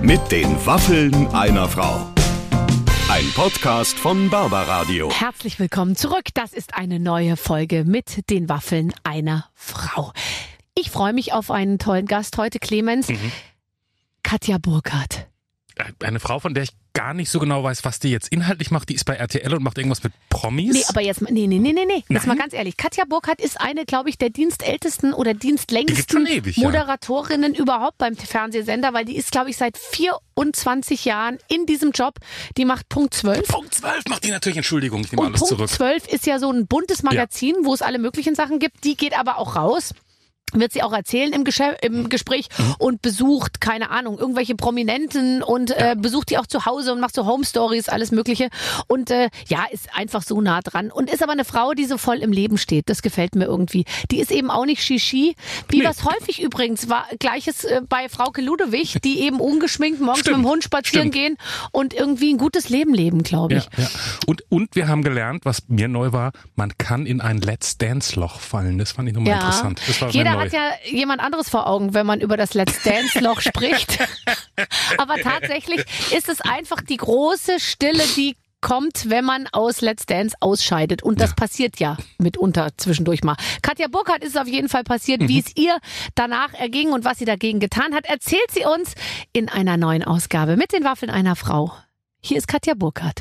Mit den Waffeln einer Frau. Ein Podcast von Barbaradio. Herzlich willkommen zurück. Das ist eine neue Folge mit den Waffeln einer Frau. Ich freue mich auf einen tollen Gast heute, Clemens. Katja Burkhardt. Eine Frau, von der ich gar nicht so genau weiß, was die jetzt inhaltlich macht. Die ist bei RTL und macht irgendwas mit Promis. Nee, aber jetzt, nee. Jetzt mal ganz ehrlich. Katja Burkhardt ist eine, glaube ich, der dienstältesten oder dienstlängsten ewig, Moderatorinnen überhaupt beim Fernsehsender, weil die ist, glaube ich, seit 24 Jahren in diesem Job. Die macht Punkt 12. Punkt 12 macht die natürlich, Entschuldigung, ich nehme Und alles Punkt zurück. 12 ist ja so ein buntes Magazin, wo es alle möglichen Sachen gibt. Die geht aber auch raus. Wird sie auch erzählen im Gespräch und besucht, keine Ahnung, irgendwelche Prominenten und besucht die auch zu Hause und macht so Home Stories, alles Mögliche. Und ist einfach so nah dran. Und ist aber eine Frau, die so voll im Leben steht. Das gefällt mir irgendwie. Die ist eben auch nicht Shishi, wie das häufig übrigens war. Gleiches bei Frauke Ludewig, die eben ungeschminkt morgens mit dem Hund spazieren gehen und irgendwie ein gutes Leben leben, glaube ich. Ja. Und wir haben gelernt, was mir neu war, man kann in ein Let's Dance Loch fallen. Das fand ich nochmal interessant. Das war Jeder hat ja jemand anderes vor Augen, wenn man über das Let's Dance Loch spricht. Aber tatsächlich ist es einfach die große Stille, die kommt, wenn man aus Let's Dance ausscheidet. Und das passiert ja mitunter zwischendurch mal. Katja Burkhardt ist es auf jeden Fall passiert. Wie es ihr danach erging und was sie dagegen getan hat, erzählt sie uns in einer neuen Ausgabe mit den Waffeln einer Frau. Hier ist Katja Burkhardt.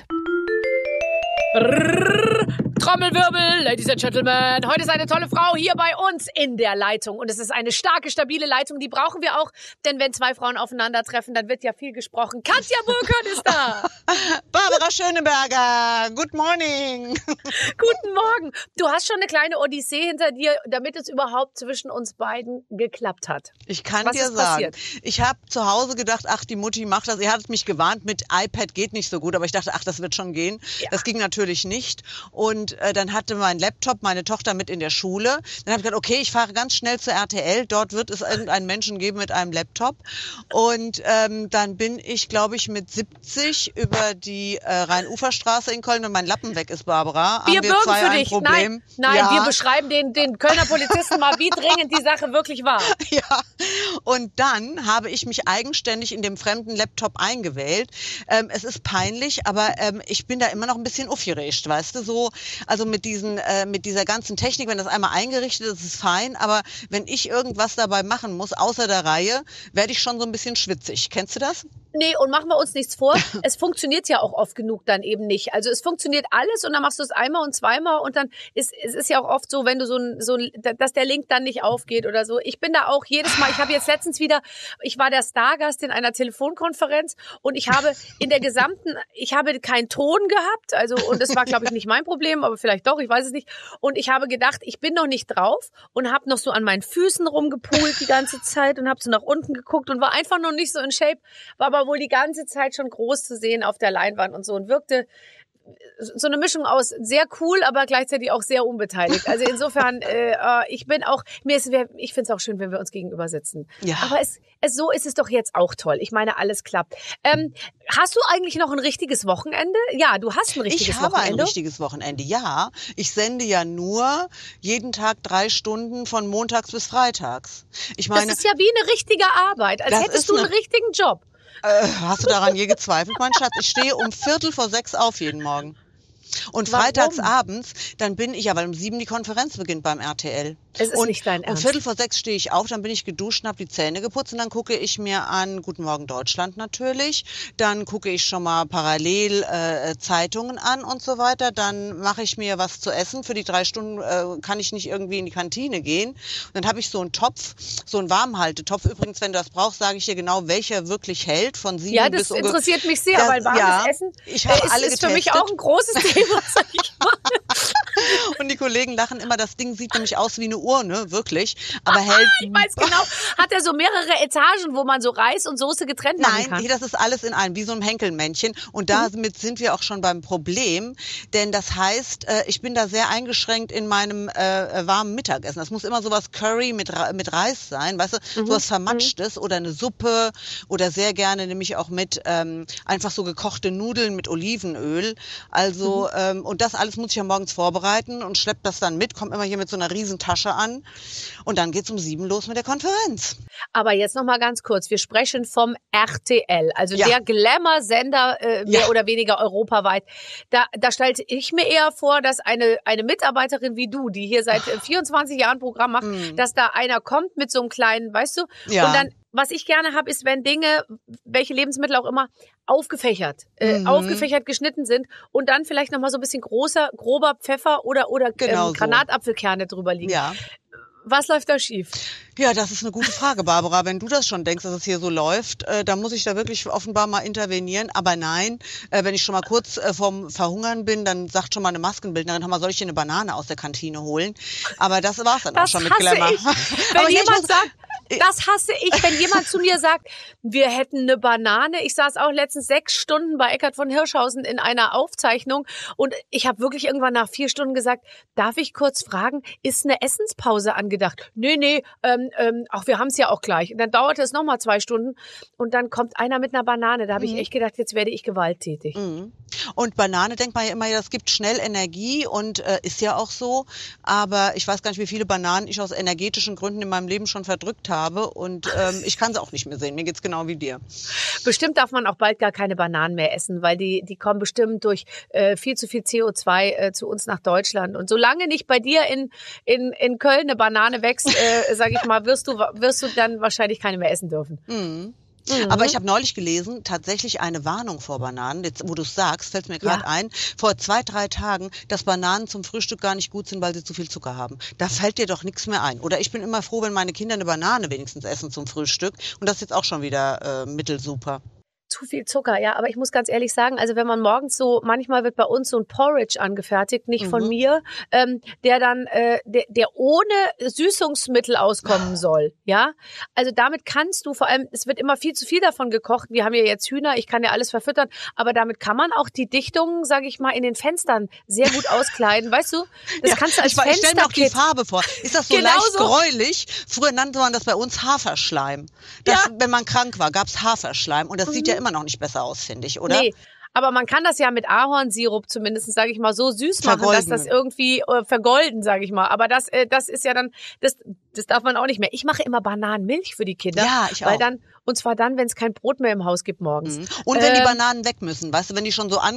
Trommelwirbel, Ladies and Gentlemen. Heute ist eine tolle Frau hier bei uns in der Leitung. Und es ist eine starke, stabile Leitung. Die brauchen wir auch, denn wenn zwei Frauen aufeinandertreffen, dann wird ja viel gesprochen. Katja Burkhardt ist da. Barbara Schöneberger, good morning. Guten Morgen. Du hast schon eine kleine Odyssee hinter dir, damit es überhaupt zwischen uns beiden geklappt hat. Ich kann Was dir ist sagen, passiert? ich habe zu Hause gedacht, ach, die Mutti macht das. Ihr hattet mich gewarnt, mit iPad geht nicht so gut, aber ich dachte, ach, das wird schon gehen. Ja. Das ging natürlich nicht. Und dann hatte mein Laptop meine Tochter mit in der Schule. Dann habe ich gedacht, okay, ich fahre ganz schnell zur RTL. Dort wird es irgendeinen Menschen geben mit einem Laptop. Und dann bin ich, glaube ich, mit 70 über die Rhein-Ufer-Straße in Köln, wenn mein Lappen weg ist, Barbara. Wir bürgen zwei für ein dich. Problem? Nein, Ja. wir beschreiben den Kölner Polizisten mal, wie dringend die Sache wirklich war. Ja, und dann habe ich mich eigenständig in dem fremden Laptop eingewählt. Es ist peinlich, aber ich bin da immer noch ein bisschen aufgeregt, weißt du, so, also mit dieser ganzen Technik, wenn das einmal eingerichtet ist, ist es fein, aber wenn ich irgendwas dabei machen muss, außer der Reihe, werde ich schon so ein bisschen schwitzig. Kennst du das? Nee, und machen wir uns nichts vor, es funktioniert ja auch oft genug dann eben nicht. Also es funktioniert alles und dann machst du es einmal und zweimal und dann es ist ja auch oft so, wenn du dass der Link dann nicht aufgeht oder so. Ich bin da auch jedes Mal, ich habe jetzt letztens wieder, ich war der Stargast in einer Telefonkonferenz und ich habe ich habe keinen Ton gehabt, also und das war glaube ich nicht mein Problem, aber vielleicht doch, ich weiß es nicht. Und ich habe gedacht, ich bin noch nicht drauf und habe noch so an meinen Füßen rumgepult die ganze Zeit und habe so nach unten geguckt und war einfach noch nicht so in Shape, war aber wohl die ganze Zeit schon groß zu sehen auf der Leinwand und so und wirkte so eine Mischung aus sehr cool, aber gleichzeitig auch sehr unbeteiligt. Also insofern, ich bin auch, ich finde es auch schön, wenn wir uns gegenüber sitzen. Ja. Aber so ist es doch jetzt auch toll. Ich meine, alles klappt. Hast du eigentlich noch ein richtiges Wochenende? Ja, du hast ein richtiges Wochenende. Ich habe ein richtiges Wochenende, ja. Ich sende ja nur jeden Tag 3 Stunden von montags bis freitags. Ich meine, das ist ja wie eine richtige Arbeit, als hättest du einen richtigen Job. Hast du daran je gezweifelt, mein Schatz? Ich stehe um 5:45 auf jeden Morgen. Und freitags abends, dann bin ich, ja, weil um 7 die Konferenz beginnt beim RTL. Es ist nicht dein Ernst. Um 5:45 stehe ich auf, dann bin ich geduscht und habe die Zähne geputzt und dann gucke ich mir an Guten Morgen Deutschland natürlich. Dann gucke ich schon mal parallel Zeitungen an und so weiter. Dann mache ich mir was zu essen. Für die 3 Stunden kann ich nicht irgendwie in die Kantine gehen. Und dann habe ich so einen Topf, so einen Warmhaltetopf. Übrigens, wenn du das brauchst, sage ich dir genau, welcher wirklich hält. Von 7 bis das interessiert mich sehr, weil warmes Essen ist für mich auch ein großes Thema, sag ich mal. Und die Kollegen lachen immer, das Ding sieht nämlich aus wie eine Urne, wirklich. Aber hält. Ich weiß genau. Hat er so mehrere Etagen, wo man so Reis und Soße getrennt machen kann? Nein, das ist alles in einem, wie so ein Henkelmännchen. Und damit sind wir auch schon beim Problem. Denn das heißt, ich bin da sehr eingeschränkt in meinem warmen Mittagessen. Das muss immer sowas Curry mit Reis sein, weißt du, sowas Vermatschtes oder eine Suppe oder sehr gerne nehme ich auch mit einfach so gekochte Nudeln mit Olivenöl. Also, und das alles muss ich ja morgens vorbereiten. vorbereiten und schleppe das dann mit, komme immer hier mit so einer riesen Tasche an und dann geht's um 7 los mit der Konferenz. Aber jetzt noch mal ganz kurz, wir sprechen vom RTL, also der Glamour-Sender, mehr oder weniger europaweit. Da stellte ich mir eher vor, dass eine Mitarbeiterin wie du, die hier seit 24 Jahren Programm macht, dass da einer kommt mit so einem kleinen, weißt du, und dann, was ich gerne habe, ist, wenn Dinge, welche Lebensmittel auch immer, aufgefächert geschnitten sind und dann vielleicht nochmal so ein bisschen grober Pfeffer oder genau Granatapfelkerne drüber liegen. Ja. Was läuft da schief? Ja, das ist eine gute Frage, Barbara. Wenn du das schon denkst, dass es hier so läuft, dann muss ich da wirklich offenbar mal intervenieren. Aber nein, wenn ich schon mal kurz vorm Verhungern bin, dann sagt schon mal eine Maskenbildnerin, hör mal, soll ich dir eine Banane aus der Kantine holen? Aber das war's dann auch schon mit Glamour. Wenn jemand sagt, das hasse ich, wenn jemand zu mir sagt, wir hätten eine Banane. Ich saß auch letztens 6 Stunden bei Eckart von Hirschhausen in einer Aufzeichnung und ich habe wirklich irgendwann nach 4 Stunden gesagt, darf ich kurz fragen, ist eine Essenspause angedacht? Nee, ach, wir haben es ja auch gleich. Und dann dauerte es nochmal 2 Stunden und dann kommt einer mit einer Banane. Da habe ich echt gedacht, jetzt werde ich gewalttätig. Und Banane denkt man ja immer, das gibt schnell Energie und ist ja auch so. Aber ich weiß gar nicht, wie viele Bananen ich aus energetischen Gründen in meinem Leben schon verdrückt habe und ich kann sie auch nicht mehr sehen. Mir geht's genau wie dir. Bestimmt darf man auch bald gar keine Bananen mehr essen, weil die kommen bestimmt durch viel zu viel CO2 zu uns nach Deutschland. Und solange nicht bei dir in Köln eine Banane wächst, sage ich mal, wirst du dann wahrscheinlich keine mehr essen dürfen. Aber ich habe neulich gelesen, tatsächlich eine Warnung vor Bananen. Jetzt, wo du es sagst, fällt mir gerade ein, vor 2-3 Tagen, dass Bananen zum Frühstück gar nicht gut sind, weil sie zu viel Zucker haben. Da fällt dir doch nichts mehr ein. Oder ich bin immer froh, wenn meine Kinder eine Banane wenigstens essen zum Frühstück. Und das ist jetzt auch schon wieder mittelsuper. Zu viel Zucker, ja, aber ich muss ganz ehrlich sagen, also wenn man morgens so, manchmal wird bei uns so ein Porridge angefertigt, nicht von mir, der dann, der ohne Süßungsmittel auskommen soll, ja. Also damit kannst du, vor allem, es wird immer viel zu viel davon gekocht, wir haben ja jetzt Hühner, ich kann ja alles verfüttern, aber damit kann man auch die Dichtungen, sage ich mal, in den Fenstern sehr gut auskleiden, weißt du? Das kannst du als Fensterkit. Ich stell mir auch die Farbe vor. Ist das so leicht gräulich? Früher nannte man das bei uns Haferschleim. Wenn man krank war, gab's Haferschleim und das sieht ja immer noch nicht besser aus, finde ich, oder? Nee. Aber man kann das ja mit Ahornsirup zumindest, sage ich mal, so süß machen, dass das irgendwie vergolden, sage ich mal. Aber das ist ja dann, das darf man auch nicht mehr. Ich mache immer Bananenmilch für die Kinder. Ja, ich auch. Und zwar dann, wenn es kein Brot mehr im Haus gibt morgens. Und wenn die Bananen weg müssen, weißt du, wenn die schon so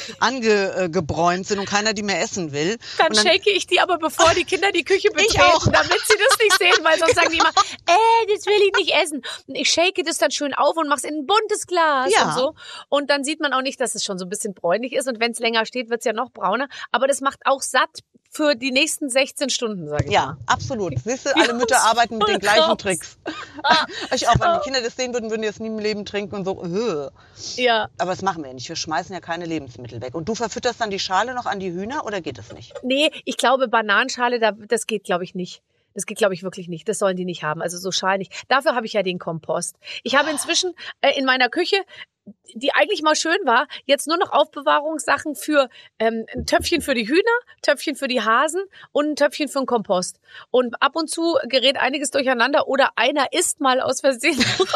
angebräunt sind und keiner die mehr essen will. Dann shake ich die aber, bevor die Kinder die Küche betreten, damit sie das nicht sehen, weil sonst sagen die immer, das will ich nicht essen. Und ich shake das dann schön auf und mache es in ein buntes Glas und so. Und dann sieht man auch nicht, dass es schon so ein bisschen bräunlich ist. Und wenn es länger steht, wird es ja noch brauner. Aber das macht auch satt für die nächsten 16 Stunden, sage ich. Ja, absolut. Siehst du, alle Mütter arbeiten mit den gleichen Tricks. Ich auch, wenn die Kinder das sehen würden die das nie im Leben trinken und so. Ja. Aber das machen wir nicht. Wir schmeißen ja keine Lebensmittel weg. Und du verfütterst dann die Schale noch an die Hühner oder geht das nicht? Nee, ich glaube, Bananenschale, das geht, glaube ich, nicht. Das geht, glaube ich, wirklich nicht. Das sollen die nicht haben. Also so Schalen nicht. Dafür habe ich ja den Kompost. Ich habe inzwischen in meiner Küche, die eigentlich mal schön war, jetzt nur noch Aufbewahrungssachen für ein Töpfchen für die Hühner, Töpfchen für die Hasen und ein Töpfchen für den Kompost. Und ab und zu gerät einiges durcheinander oder einer isst mal aus Versehen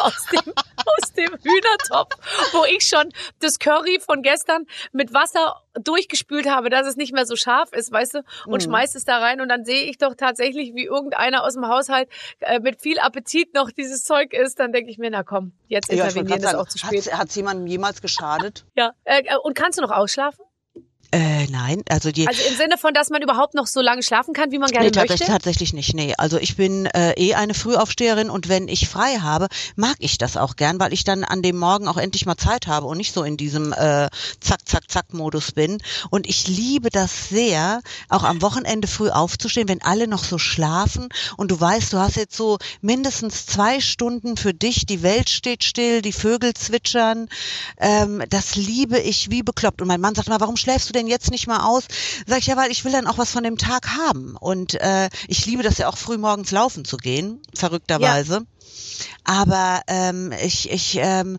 aus dem Hühnertopf, wo ich schon das Curry von gestern mit Wasser durchgespült habe, dass es nicht mehr so scharf ist, weißt du, und schmeißt es da rein und dann sehe ich doch tatsächlich, wie irgendeiner aus dem Haushalt mit viel Appetit noch dieses Zeug isst, dann denke ich mir, na komm, jetzt intervenieren, das auch zu spät. Hat's jemandem jemals geschadet? Ja, und kannst du noch ausschlafen? Nein, also im Sinne von, dass man überhaupt noch so lange schlafen kann, wie man gerne möchte? Tatsächlich nicht, nee. Also ich bin eine Frühaufsteherin und wenn ich frei habe, mag ich das auch gern, weil ich dann an dem Morgen auch endlich mal Zeit habe und nicht so in diesem Zack-Zack-Zack-Modus bin. Und ich liebe das sehr, auch am Wochenende früh aufzustehen, wenn alle noch so schlafen und du weißt, du hast jetzt so mindestens 2 Stunden für dich, die Welt steht still, die Vögel zwitschern. Das liebe ich wie bekloppt. Und mein Mann sagt mal, warum schläfst du denn jetzt nicht mal aus? Sag ich, ja, weil ich will dann auch was von dem Tag haben. Und ich liebe das ja auch früh morgens laufen zu gehen, verrückterweise. Aber ich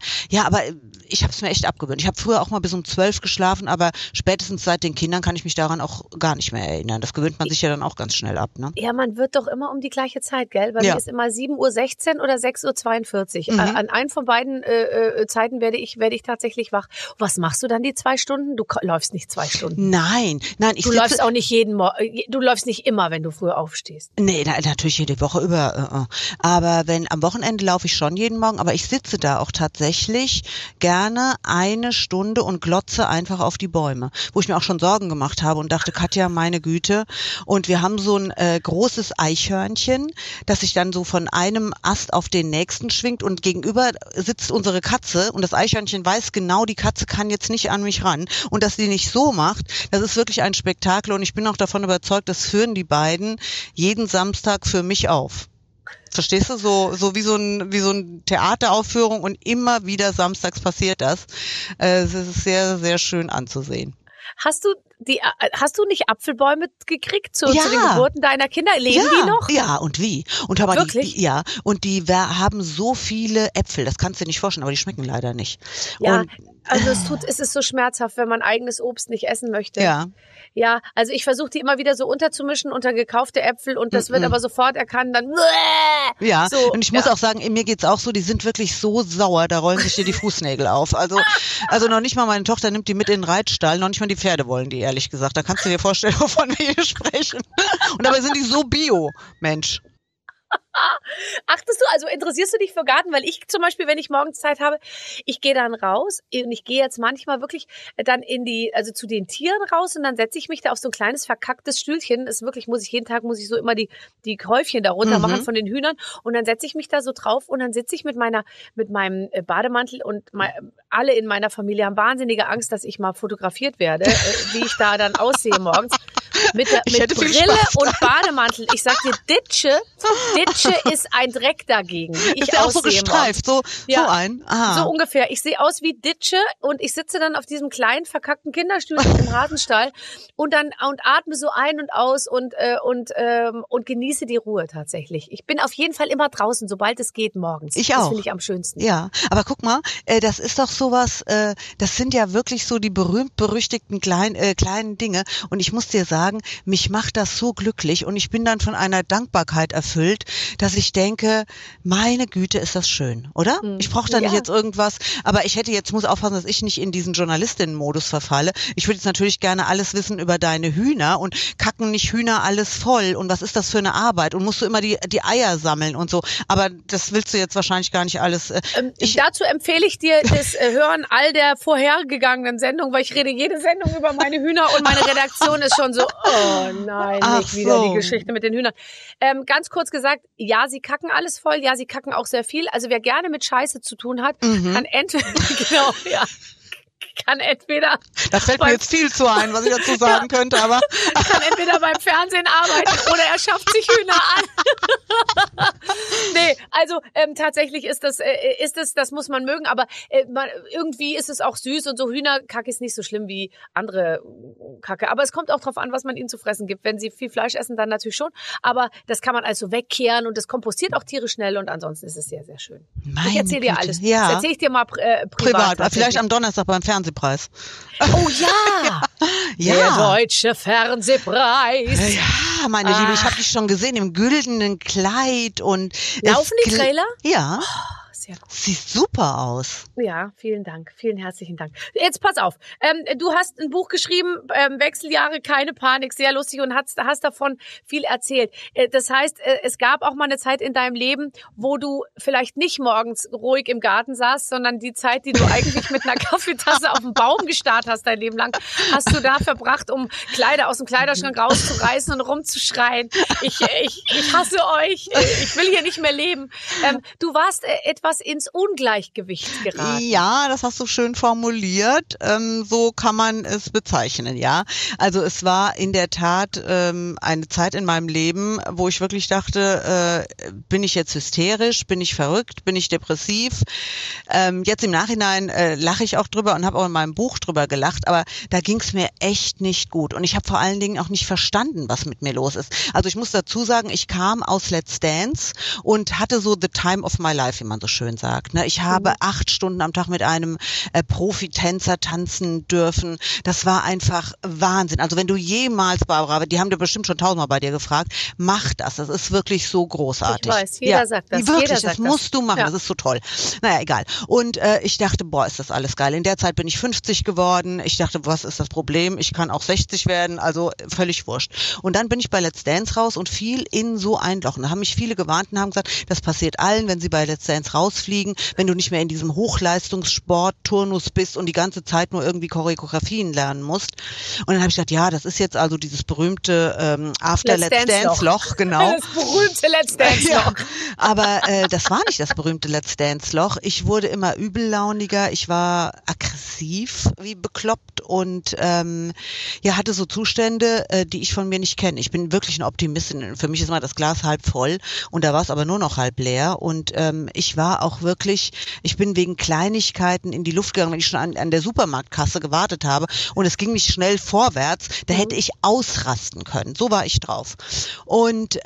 habe es mir echt abgewöhnt. Ich habe früher auch mal bis um 12 geschlafen, aber spätestens seit den Kindern kann ich mich daran auch gar nicht mehr erinnern. Das gewöhnt man sich ja dann auch ganz schnell ab, ne? Ja, man wird doch immer um die gleiche Zeit, gell? Bei mir ist immer 7:16 oder 6:42. An einen von beiden Zeiten werde ich tatsächlich wach. Was machst du dann die 2 Stunden? Du läufst nicht 2 Stunden. Nein. Du läufst auch nicht du läufst nicht immer, wenn du früh aufstehst. Nee, natürlich jede Woche über. Aber am Wochenende laufe ich schon jeden Morgen, aber ich sitze da auch tatsächlich gerne 1 Stunde und glotze einfach auf die Bäume, wo ich mir auch schon Sorgen gemacht habe und dachte, Katja, meine Güte. Und wir haben so ein großes Eichhörnchen, das sich dann so von einem Ast auf den nächsten schwingt und gegenüber sitzt unsere Katze und das Eichhörnchen weiß genau, die Katze kann jetzt nicht an mich ran. Und dass sie nicht so macht, das ist wirklich ein Spektakel und ich bin auch davon überzeugt, das führen die beiden jeden Samstag für mich auf. Verstehst du? So wie so ein Theateraufführung und immer wieder samstags passiert das. Es ist sehr, sehr schön anzusehen. Hast du nicht Apfelbäume gekriegt zu den Geburten deiner Kinder? Leben die noch? Ja, und wie? Und aber wirklich? Die haben so viele Äpfel, das kannst du dir nicht vorstellen, aber die schmecken leider nicht. Ja, und, also es ist so schmerzhaft, wenn man eigenes Obst nicht essen möchte. Ja. Ja, also ich versuche die immer wieder so unterzumischen unter gekaufte Äpfel und das wird aber sofort erkannt, dann ja, so, und ich muss auch sagen, mir geht's auch so, die sind wirklich so sauer, da rollen sich dir die Fußnägel auf. Also noch nicht mal meine Tochter nimmt die mit in den Reitstall, noch nicht mal die Pferde wollen die, ehrlich gesagt. Da kannst du dir vorstellen, wovon wir hier sprechen. Und dabei sind die so bio, Mensch. Interessierst du dich für Garten? Weil ich zum Beispiel, wenn ich morgens Zeit habe, ich gehe dann raus und ich gehe jetzt manchmal wirklich dann zu den Tieren raus und dann setze ich mich da auf so ein kleines verkacktes Stühlchen. Ist wirklich, jeden Tag so immer die Häufchen da runter machen von den Hühnern und dann setze ich mich da so drauf und dann sitze ich mit meinem Bademantel und alle in meiner Familie haben wahnsinnige Angst, dass ich mal fotografiert werde, wie ich da dann aussehe morgens. Mit Brille und Bademantel. Ich sag dir, Ditsche ist ein Dreck dagegen. Wie ich ist ja auch so gestreift, so ein. Aha. So ungefähr. Ich sehe aus wie Ditsche und ich sitze dann auf diesem kleinen verkackten Kinderstühlchen im Rasenstall und atme so ein und aus und genieße die Ruhe tatsächlich. Ich bin auf jeden Fall immer draußen, sobald es geht morgens. Ich auch. Das finde ich am schönsten. Ja, aber guck mal, das ist doch sowas, das sind ja wirklich so die berühmt-berüchtigten kleinen Dinge und ich muss dir sagen, mich macht das so glücklich und ich bin dann von einer Dankbarkeit erfüllt, dass ich denke, meine Güte, ist das schön, oder? Ich brauche da nicht jetzt irgendwas, aber muss aufpassen, dass ich nicht in diesen Journalistinnen-Modus verfalle. Ich würde jetzt natürlich gerne alles wissen über deine Hühner und kacken nicht Hühner alles voll und was ist das für eine Arbeit und musst du immer die Eier sammeln und so, aber das willst du jetzt wahrscheinlich gar nicht alles. Dazu empfehle ich dir das Hören all der vorhergegangenen Sendungen, weil ich rede jede Sendung über meine Hühner und meine Redaktion ist schon so, oh nein, nicht wieder die Geschichte mit den Hühnern. Ganz kurz gesagt, ja, sie kacken alles voll, ja, sie kacken auch sehr viel. Also wer gerne mit Scheiße zu tun hat, kann entweder da fällt mir jetzt viel zu ein, was ich dazu sagen könnte, aber kann entweder beim Fernsehen arbeiten oder er schafft sich Hühner an. Nee, also tatsächlich ist das muss man mögen, aber irgendwie ist es auch süß und so Hühnerkacke ist nicht so schlimm wie andere Kacke. Aber es kommt auch drauf an, was man ihnen zu fressen gibt. Wenn sie viel Fleisch essen, dann natürlich schon. Aber das kann man also wegkehren und das kompostiert auch Tiere schnell und ansonsten ist es sehr, sehr schön. Ich erzähle dir alles. Ja. Das erzähle ich dir mal privat. Vielleicht am Donnerstag beim Fernsehpreis. Oh ja! Der Deutsche Fernsehpreis. Ja, meine Liebe, ich habe dich schon gesehen im güldenen Kleid und laufen die Trailer? Ja. Oh, sehr gut. Sieht super aus. Ja, vielen Dank. Vielen herzlichen Dank. Jetzt pass auf. Du hast ein Buch geschrieben, Wechseljahre, keine Panik, sehr lustig und hast davon viel erzählt. Das heißt, es gab auch mal eine Zeit in deinem Leben, wo du vielleicht nicht morgens ruhig im Garten saßt, sondern die Zeit, die du eigentlich mit einer Kaffeetasse auf dem Baum gestarrt hast dein Leben lang, hast du da verbracht, um Kleider aus dem Kleiderschrank rauszureißen und rumzuschreien. Ich hasse euch. Ich will hier nicht mehr leben. Du warst etwas etwas ins Ungleichgewicht geraten. Ja, das hast du schön formuliert. So kann man es bezeichnen, ja. Also es war in der Tat eine Zeit in meinem Leben, wo ich wirklich dachte, bin ich jetzt hysterisch, bin ich verrückt, bin ich depressiv? Jetzt im Nachhinein lache ich auch drüber und habe auch in meinem Buch drüber gelacht, aber da ging es mir echt nicht gut. Und ich habe vor allen Dingen auch nicht verstanden, was mit mir los ist. Also ich muss dazu sagen, ich kam aus Let's Dance und hatte so the time of my life, wie man so schön sagt. Ich habe 8 Stunden am Tag mit einem Profitänzer tanzen dürfen. Das war einfach Wahnsinn. Also wenn du jemals, Barbara, die haben dir bestimmt schon 1000-mal bei dir gefragt, mach das. Das ist wirklich so großartig. Ich weiß, jeder sagt das. Wirklich, jeder sagt das musst du machen. Ja. Das ist so toll. Naja, egal. Und ich dachte, boah, ist das alles geil. In der Zeit bin ich 50 geworden. Ich dachte, was ist das Problem? Ich kann auch 60 werden, also völlig wurscht. Und dann bin ich bei Let's Dance raus und fiel in so ein Loch. Und da haben mich viele gewarnt und haben gesagt, das passiert allen, wenn sie bei Let's Dance rausfliegen, wenn du nicht mehr in diesem Hochleistungssport-Turnus bist und die ganze Zeit nur irgendwie Choreografien lernen musst. Und dann habe ich gedacht, ja, das ist jetzt also dieses berühmte After Let's Dance Loch, genau. Das berühmte Let's Dance Loch. Ja, aber das war nicht das berühmte Let's Dance Loch. Ich wurde immer übellauniger, ich war aggressiv wie bekloppt und hatte so Zustände, die ich von mir nicht kenne. Ich bin wirklich eine Optimistin. Für mich ist mal das Glas halb voll und da war es aber nur noch halb leer. Und ich war auch wirklich, ich bin wegen Kleinigkeiten in die Luft gegangen, wenn ich schon an der Supermarktkasse gewartet habe und es ging nicht schnell vorwärts, da hätte ich ausrasten können. So war ich drauf. Und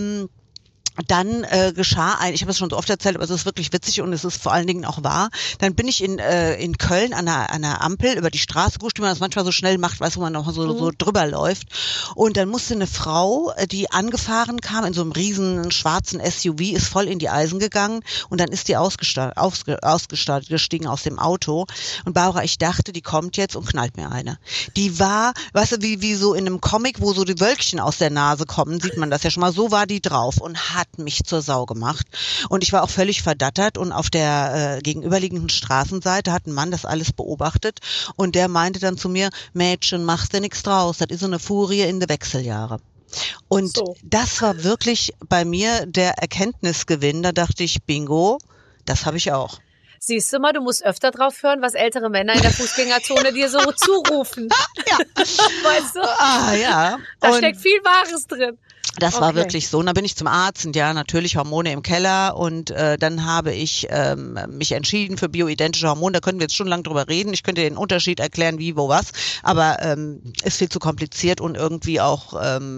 dann geschah ich habe es schon so oft erzählt, aber es ist wirklich witzig und es ist vor allen Dingen auch wahr. Dann bin ich in Köln an einer Ampel über die Straße gerutscht, wie man das manchmal so schnell macht, weißt du, wo man noch so drüber läuft. Und dann musste eine Frau, die angefahren kam in so einem riesen schwarzen SUV, ist voll in die Eisen gegangen und dann ist die ausgestiegen aus dem Auto. Und Barbara, ich dachte, die kommt jetzt und knallt mir eine. Die war, weißt du, wie so in einem Comic, wo so die Wölkchen aus der Nase kommen, sieht man das ja schon mal, so war die drauf und hat mich zur Sau gemacht. Und ich war auch völlig verdattert und auf der gegenüberliegenden Straßenseite hat ein Mann das alles beobachtet und der meinte dann zu mir, Mädchen, machst dir nichts draus, das ist so eine Furie in die Wechseljahre. Und das war wirklich bei mir der Erkenntnisgewinn, da dachte ich, bingo, das habe ich auch. Siehst du mal, du musst öfter drauf hören, was ältere Männer in der Fußgängerzone dir so zurufen. Ja. Weißt du? Ah, ja. Da steckt viel Wahres drin. Das war wirklich so. Und dann bin ich zum Arzt und ja, natürlich Hormone im Keller und dann habe ich mich entschieden für bioidentische Hormone. Da können wir jetzt stundenlang drüber reden. Ich könnte den Unterschied erklären, wie, wo, was, aber ist viel zu kompliziert und irgendwie auch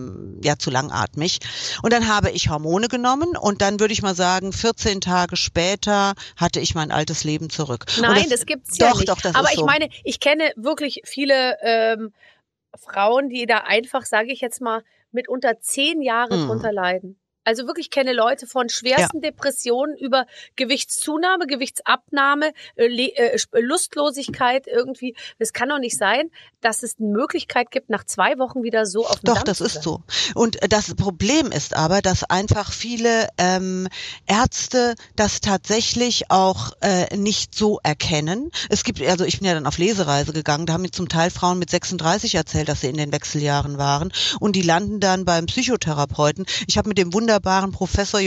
zu langatmig. Und dann habe ich Hormone genommen und dann würde ich mal sagen, 14 Tage später hatte ich mein altes Leben zurück. Nein, das gibt's ja nicht. Doch, das aber ist ich so. meine, ich kenne wirklich viele Frauen, die da einfach, sage ich jetzt mal, mitunter 10 Jahre drunter leiden. Also wirklich kenne Leute von schwersten Depressionen über Gewichtszunahme, Gewichtsabnahme, Lustlosigkeit irgendwie. Das kann doch nicht sein, dass es eine Möglichkeit gibt, nach 2 Wochen wieder so auf dem Doch, Damm das zu ist sein. so. Und das Problem ist aber, dass einfach viele Ärzte das tatsächlich auch nicht so erkennen. Es gibt, also ich bin ja dann auf Lesereise gegangen, da haben mir zum Teil Frauen mit 36 erzählt, dass sie in den Wechseljahren waren und die landen dann beim Psychotherapeuten. Ich habe mit dem wunderbaren Professor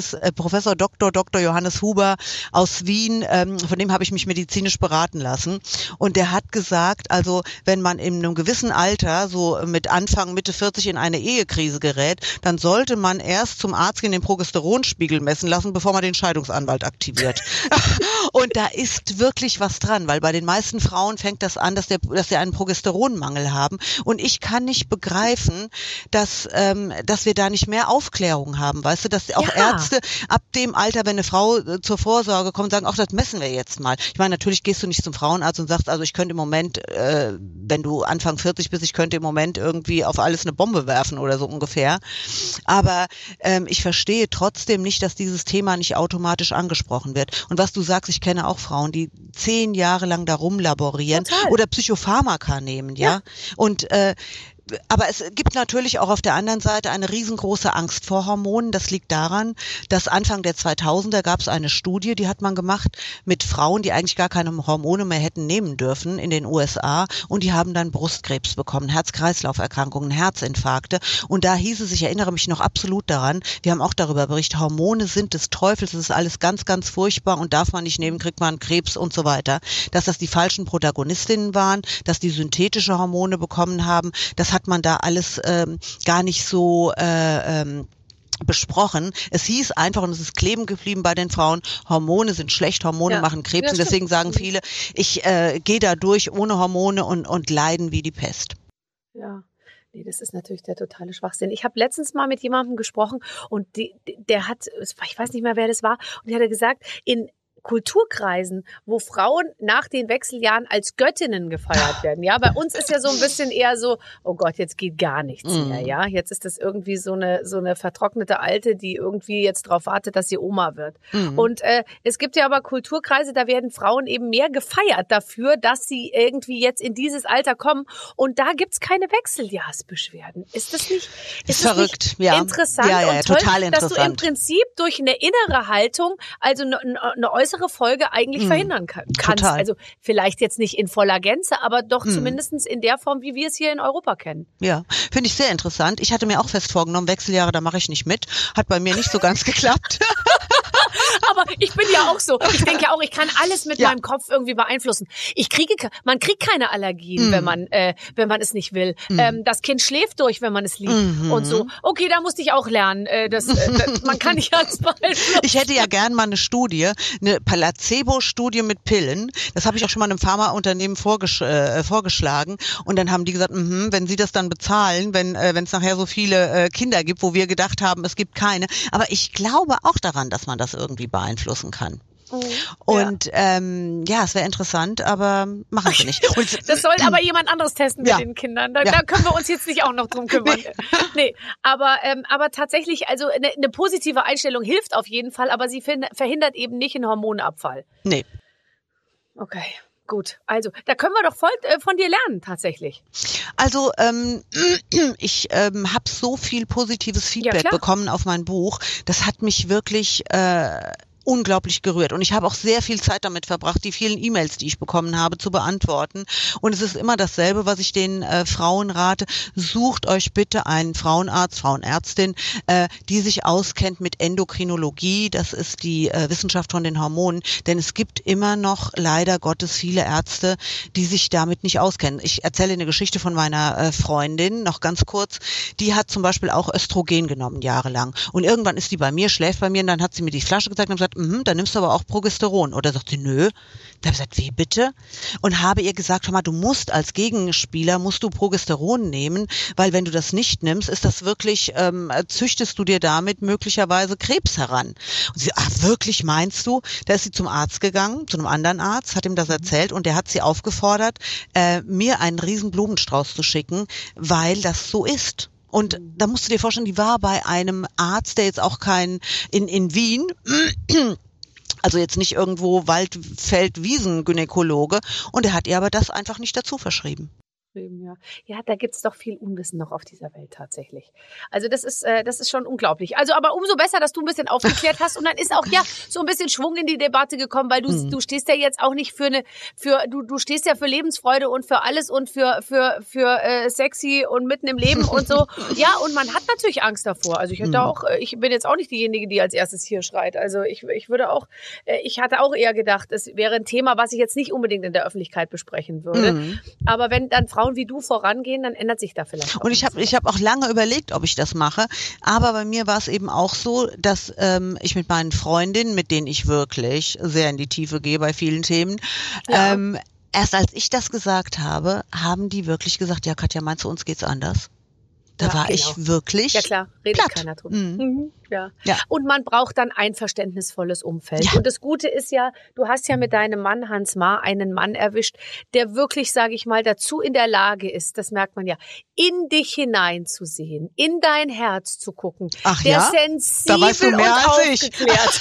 Dr. Johannes Huber aus Wien, von dem habe ich mich medizinisch beraten lassen und der hat gesagt, also wenn man in einem gewissen Alter, so mit Anfang, Mitte 40 in eine Ehekrise gerät, dann sollte man erst zum Arzt gehen, den Progesteronspiegel messen lassen, bevor man den Scheidungsanwalt aktiviert. Und da ist wirklich was dran, weil bei den meisten Frauen fängt das an, dass sie einen Progesteronmangel haben und ich kann nicht begreifen, dass wir da nicht mehr Aufklärung haben, weißt du, dass auch Ärzte ab dem Alter, wenn eine Frau zur Vorsorge kommt, sagen, ach, das messen wir jetzt mal. Ich meine, natürlich gehst du nicht zum Frauenarzt und sagst, also ich könnte im Moment, wenn du Anfang 40 bist, ich könnte im Moment irgendwie auf alles eine Bombe werfen oder so ungefähr. Aber ich verstehe trotzdem nicht, dass dieses Thema nicht automatisch angesprochen wird. Und was du sagst, ich kenne auch Frauen, die 10 Jahre lang da rumlaborieren oder Psychopharmaka nehmen, ja. Und Aber es gibt natürlich auch auf der anderen Seite eine riesengroße Angst vor Hormonen. Das liegt daran, dass Anfang der 2000er gab es eine Studie, die hat man gemacht mit Frauen, die eigentlich gar keine Hormone mehr hätten nehmen dürfen in den USA, und die haben dann Brustkrebs bekommen, Herz-Kreislauf-Erkrankungen, Herzinfarkte. Und da hieß es, ich erinnere mich noch absolut daran, wir haben auch darüber berichtet, Hormone sind des Teufels, das ist alles ganz, ganz furchtbar und darf man nicht nehmen, kriegt man Krebs und so weiter. Dass das die falschen Protagonistinnen waren, dass die synthetische Hormone bekommen haben, das hat man da alles gar nicht so besprochen. Es hieß einfach, und es ist kleben geblieben bei den Frauen, Hormone sind schlecht, Hormone machen Krebs, und deswegen sagen viele, ich gehe da durch ohne Hormone und leiden wie die Pest. Ja. Nee, das ist natürlich der totale Schwachsinn. Ich habe letztens mal mit jemandem gesprochen und der hat, ich weiß nicht mehr, wer das war, und der hat gesagt, in Kulturkreisen, wo Frauen nach den Wechseljahren als Göttinnen gefeiert werden. Ja, bei uns ist ja so ein bisschen eher so, oh Gott, jetzt geht gar nichts mehr. Ja, jetzt ist das irgendwie so eine vertrocknete Alte, die irgendwie jetzt drauf wartet, dass sie Oma wird. Und es gibt ja aber Kulturkreise, da werden Frauen eben mehr gefeiert dafür, dass sie irgendwie jetzt in dieses Alter kommen. Und da gibt's keine Wechseljahrsbeschwerden. Ist das nicht? Ist verrückt? Nicht interessant und toll, total interessant, dass du im Prinzip durch eine innere Haltung, also eine äußere Folge eigentlich verhindern kannst. Total. Also vielleicht jetzt nicht in voller Gänze, aber doch zumindest in der Form, wie wir es hier in Europa kennen. Ja, finde ich sehr interessant. Ich hatte mir auch fest vorgenommen, Wechseljahre, da mache ich nicht mit. Hat bei mir nicht so ganz geklappt. Aber ich bin ja auch so. Ich denke ja auch, ich kann alles mit meinem Kopf irgendwie beeinflussen. Man kriegt keine Allergien, wenn man es nicht will. Das Kind schläft durch, wenn man es liebt und so. Okay, da musste ich auch lernen. Man kann nicht alles beeinflussen. Ich hätte ja gern mal eine Studie, eine Placebo-Studie mit Pillen. Das habe ich auch schon mal einem Pharmaunternehmen vorgeschlagen. Und dann haben die gesagt, wenn sie das dann bezahlen, wenn es nachher so viele Kinder gibt, wo wir gedacht haben, es gibt keine. Aber ich glaube auch daran, dass man das irgendwie beeinflussen kann. Und es wäre interessant, aber machen sie nicht. Das soll aber jemand anderes testen mit den Kindern. Da können wir uns jetzt nicht auch noch drum kümmern. Nee, aber tatsächlich, also eine positive Einstellung hilft auf jeden Fall, aber sie verhindert eben nicht einen Hormonabfall. Nee. Okay. Gut, also da können wir doch voll von dir lernen tatsächlich. Also ich habe so viel positives Feedback bekommen auf mein Buch. Das hat mich wirklich unglaublich gerührt. Und ich habe auch sehr viel Zeit damit verbracht, die vielen E-Mails, die ich bekommen habe, zu beantworten. Und es ist immer dasselbe, was ich den Frauen rate. Sucht euch bitte einen Frauenarzt, Frauenärztin, die sich auskennt mit Endokrinologie. Das ist die Wissenschaft von den Hormonen. Denn es gibt immer noch, leider Gottes, viele Ärzte, die sich damit nicht auskennen. Ich erzähle eine Geschichte von meiner Freundin, noch ganz kurz. Die hat zum Beispiel auch Östrogen genommen, jahrelang. Und irgendwann ist die bei mir, schläft bei mir, und dann hat sie mir die Flasche gezeigt und gesagt, dann nimmst du aber auch Progesteron. Oder sagt sie, nö. Da habe ich gesagt, wie bitte? Und habe ihr gesagt, hör mal, du musst als Gegenspieler, du Progesteron nehmen, weil wenn du das nicht nimmst, ist das wirklich, züchtest du dir damit möglicherweise Krebs heran. Und sie, wirklich, meinst du? Da ist sie zum Arzt gegangen, zu einem anderen Arzt, hat ihm das erzählt, und der hat sie aufgefordert, mir einen riesen Blumenstrauß zu schicken, weil das so ist. Und da musst du dir vorstellen, die war bei einem Arzt, der jetzt auch in Wien, also jetzt nicht irgendwo Waldfeld-Wiesen-Gynäkologe, und er hat ihr aber das einfach nicht dazu verschrieben. Ja, da gibt's doch viel Unwissen noch auf dieser Welt tatsächlich. Also das ist schon unglaublich. Also aber umso besser, dass du ein bisschen aufgeklärt hast, und dann ist auch so ein bisschen Schwung in die Debatte gekommen, weil du stehst ja jetzt auch nicht du stehst ja für Lebensfreude und für alles und für sexy und mitten im Leben und so. Ja, und man hat natürlich Angst davor. Also ich bin jetzt auch nicht diejenige, die als erstes hier schreit. Also ich hatte auch eher gedacht, es wäre ein Thema, was ich jetzt nicht unbedingt in der Öffentlichkeit besprechen würde. Aber wenn dann Frauen wie du vorangehen, dann ändert sich da vielleicht auch. Und ich habe auch lange überlegt, ob ich das mache, aber bei mir war es eben auch so, dass ich mit meinen Freundinnen, mit denen ich wirklich sehr in die Tiefe gehe bei vielen Themen, erst als ich das gesagt habe, haben die wirklich gesagt, ja Katja, meinst du, uns geht's anders? Da war ich wirklich ja klar, redet platt. Keiner drüber. Ja. Und man braucht dann ein verständnisvolles Umfeld. Ja. Und das Gute ist ja, du hast ja mit deinem Mann Hans Maar einen Mann erwischt, der wirklich, sage ich mal, dazu in der Lage ist, das merkt man ja, in dich hineinzusehen, in dein Herz zu gucken. Ach der ja? sensibel da weißt du mehr und als aufgeklärt.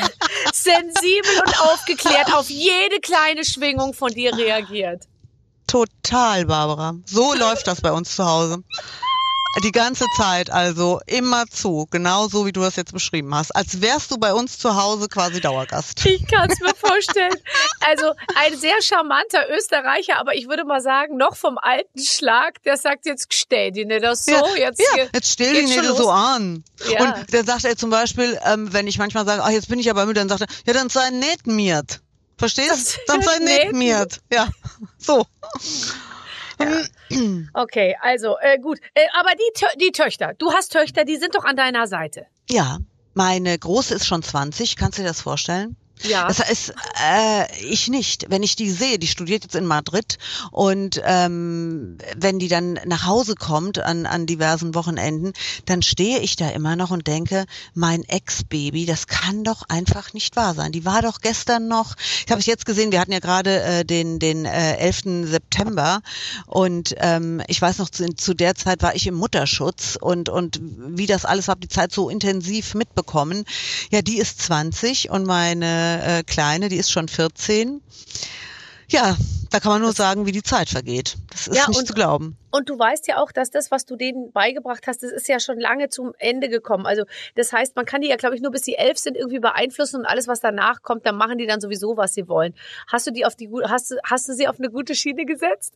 Sensibel und aufgeklärt auf jede kleine Schwingung von dir reagiert. Total, Barbara. So läuft das bei uns zu Hause. Die ganze Zeit, also immer zu, genauso wie du das jetzt beschrieben hast. Als wärst du bei uns zu Hause quasi Dauergast. Ich kann es mir vorstellen. Also ein sehr charmanter Österreicher, aber ich würde mal sagen, noch vom alten Schlag, der sagt jetzt, stell dir nicht das so. Ja, jetzt stell dir nicht so an. Ja. Und dann sagt er zum Beispiel, wenn ich manchmal sage, ach, jetzt bin ich aber müde, dann sagt er, ja, dann sei nicht miert. Verstehst? Dann sei nicht miert. Ja, so. Ja. Okay, also gut. Aber die Töchter, du hast Töchter, die sind doch an deiner Seite. Ja, meine Große ist schon 20, kannst du dir das vorstellen? Ja. Das heißt, ich nicht. Wenn ich die sehe, die studiert jetzt in Madrid und wenn die dann nach Hause kommt an diversen Wochenenden, dann stehe ich da immer noch und denke, mein Ex-Baby, das kann doch einfach nicht wahr sein. Die war doch gestern noch, ich habe es jetzt gesehen, wir hatten ja gerade den 11. September und ich weiß noch, zu der Zeit war ich im Mutterschutz und wie das alles, habe die Zeit so intensiv mitbekommen. Ja, die ist 20 und meine Kleine, die ist schon 14. Ja, da kann man nur sagen, wie die Zeit vergeht. Das ist nicht zu glauben. Und du weißt ja auch, dass das, was du denen beigebracht hast, das ist ja schon lange zum Ende gekommen. Also das heißt, man kann die ja, glaube ich, nur bis sie 11 sind irgendwie beeinflussen und alles, was danach kommt, dann machen die dann sowieso, was sie wollen. Hast du sie auf eine gute Schiene gesetzt?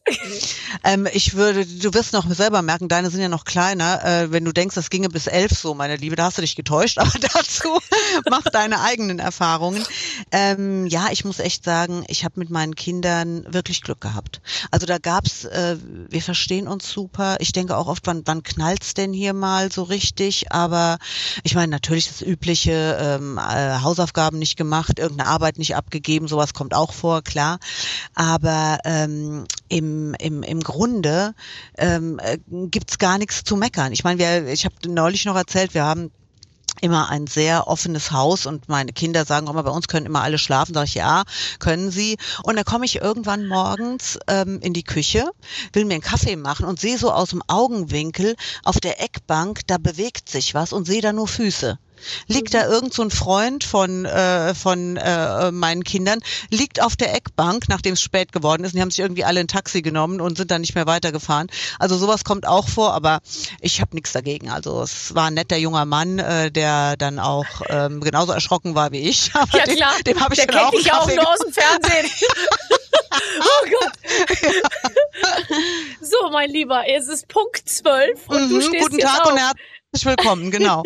Du wirst noch selber merken, deine sind ja noch kleiner. Wenn du denkst, das ginge bis 11 so, meine Liebe, da hast du dich getäuscht. Aber dazu mach deine eigenen Erfahrungen. Ja, ich muss echt sagen, ich habe mit meinen Kindern wirklich Glück gehabt. Also da gab's, wir verstehen uns super. Ich denke auch oft, wann knallt's denn hier mal so richtig? Aber ich meine, natürlich das übliche, Hausaufgaben nicht gemacht, irgendeine Arbeit nicht abgegeben, sowas kommt auch vor, klar. Aber im Grunde gibt's gar nichts zu meckern. Ich meine, ich habe neulich noch erzählt, wir haben immer ein sehr offenes Haus und meine Kinder sagen auch immer, bei uns können immer alle schlafen. Sag ich, ja, können sie. Und dann komme ich irgendwann morgens in die Küche, will mir einen Kaffee machen und sehe so aus dem Augenwinkel auf der Eckbank, da bewegt sich was und sehe da nur Füße. Liegt da irgend so ein Freund von meinen Kindern, liegt auf der Eckbank, nachdem es spät geworden ist, und die haben sich irgendwie alle ein Taxi genommen und sind dann nicht mehr weitergefahren. Also sowas kommt auch vor, aber ich habe nichts dagegen. Also es war ein netter junger Mann, der dann auch genauso erschrocken war wie ich. Aber ja klar, dem habe ich der dann auch kennt dich ja auch nur aus dem Fernsehen. Oh Gott. So, mein Lieber, es ist Punkt 12 und du stehst guten jetzt Tag auf. und herzlich willkommen, genau.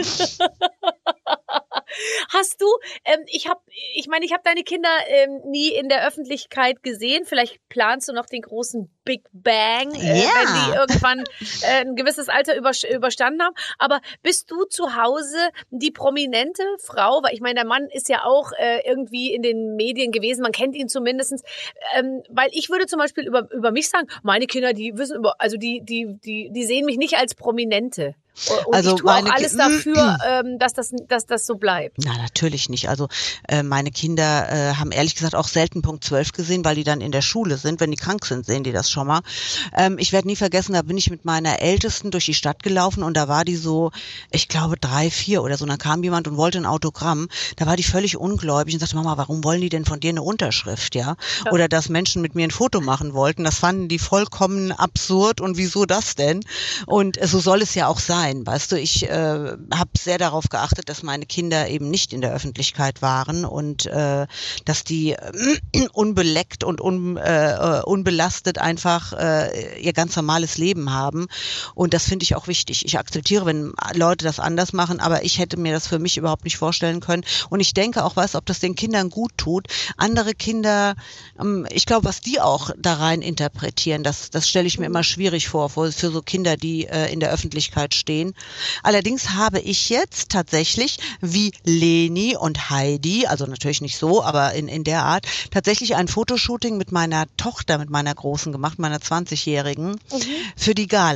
Hast du, ich habe deine Kinder nie in der Öffentlichkeit gesehen. Vielleicht planst du noch den großen Big Bang, wenn die irgendwann ein gewisses Alter überstanden haben. Aber bist du zu Hause die prominente Frau? Weil ich meine, der Mann ist ja auch irgendwie in den Medien gewesen. Man kennt ihn zumindest. Weil ich würde zum Beispiel über mich sagen, meine Kinder, die wissen die sehen mich nicht als Prominente. Und also ich tue auch alles dafür, dass das so bleibt. Na, natürlich nicht. Also meine Kinder haben ehrlich gesagt auch selten Punkt 12 gesehen, weil die dann in der Schule sind. Wenn die krank sind, sehen die das schon mal. Ich werde nie vergessen, da bin ich mit meiner Ältesten durch die Stadt gelaufen und da war die so, ich glaube 3, 4 oder so. Und dann kam jemand und wollte ein Autogramm. Da war die völlig ungläubig und sagte, Mama, warum wollen die denn von dir eine Unterschrift, ja? Oder dass Menschen mit mir ein Foto machen wollten. Das fanden die vollkommen absurd und wieso das denn? Und so soll es ja auch sein. Weißt du, ich habe sehr darauf geachtet, dass meine Kinder eben nicht in der Öffentlichkeit waren und dass die unbeleckt und unbelastet einfach ihr ganz normales Leben haben. Und das finde ich auch wichtig. Ich akzeptiere, wenn Leute das anders machen, aber ich hätte mir das für mich überhaupt nicht vorstellen können. Und ich denke auch, ob das den Kindern gut tut. Andere Kinder, ich glaube, was die auch da rein interpretieren, das stelle ich mir immer schwierig vor für so Kinder, die in der Öffentlichkeit stehen. Allerdings habe ich jetzt tatsächlich, wie Leni und Heidi, also natürlich nicht so, aber in der Art, tatsächlich ein Fotoshooting mit meiner Tochter, mit meiner Großen gemacht, meiner 20-Jährigen, für die Gala.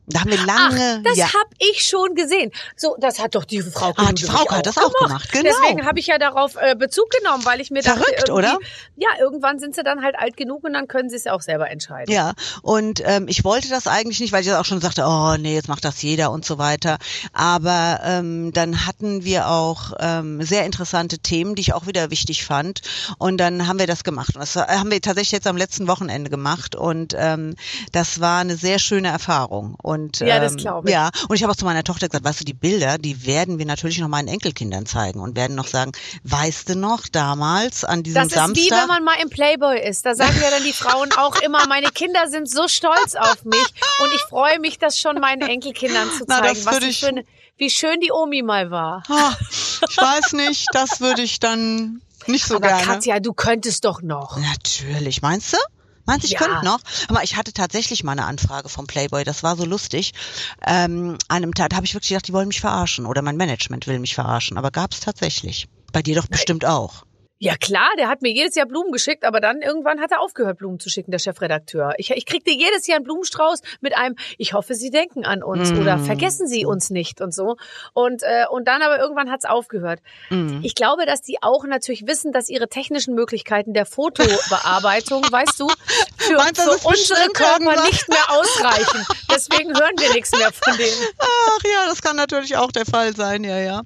Da haben wir lange... Das habe ich schon gesehen. So, das hat doch die Frau Knudel die Frau hat das auch gemacht, genau. Deswegen habe ich ja darauf Bezug genommen, weil ich mir dachte, verrückt, oder? Ja, irgendwann sind sie dann halt alt genug und dann können sie es ja auch selber entscheiden. Ja, und ich wollte das eigentlich nicht, weil ich auch schon sagte, oh nee, jetzt macht das jeder und so weiter. Aber dann hatten wir auch sehr interessante Themen, die ich auch wieder wichtig fand. Und dann haben wir das gemacht. Und das haben wir tatsächlich jetzt am letzten Wochenende gemacht. Und das war eine sehr schöne Erfahrung. Und, ja, das glaube ich. Ja, und ich habe auch zu meiner Tochter gesagt, weißt du, die Bilder, die werden wir natürlich noch meinen Enkelkindern zeigen und werden noch sagen, weißt du noch, damals an diesem Samstag. Das ist wie, wenn man mal im Playboy ist. Da sagen ja dann die Frauen auch immer, meine Kinder sind so stolz auf mich und ich freue mich, das schon meinen Enkelkindern zu zeigen. Wie schön die Omi mal war. Ich weiß nicht, das würde ich dann nicht so gerne. Aber Katja, du könntest doch noch. Natürlich, meinst du? Ich könnte noch? Aber ich hatte tatsächlich mal eine Anfrage vom Playboy, das war so lustig. An einem Tag habe ich wirklich gedacht, die wollen mich verarschen oder mein Management will mich verarschen, aber gab's tatsächlich. Bei dir doch bestimmt auch. Ja klar, der hat mir jedes Jahr Blumen geschickt, aber dann irgendwann hat er aufgehört, Blumen zu schicken, der Chefredakteur. Ich kriegte jedes Jahr einen Blumenstrauß mit einem, ich hoffe, Sie denken an uns oder vergessen Sie uns nicht und so. Und dann aber irgendwann hat's aufgehört. Ich glaube, dass die auch natürlich wissen, dass ihre technischen Möglichkeiten der Fotobearbeitung, weißt du, für unsere Körper nicht mehr ausreichen. Deswegen hören wir nichts mehr von denen. Ach ja, das kann natürlich auch der Fall sein, ja.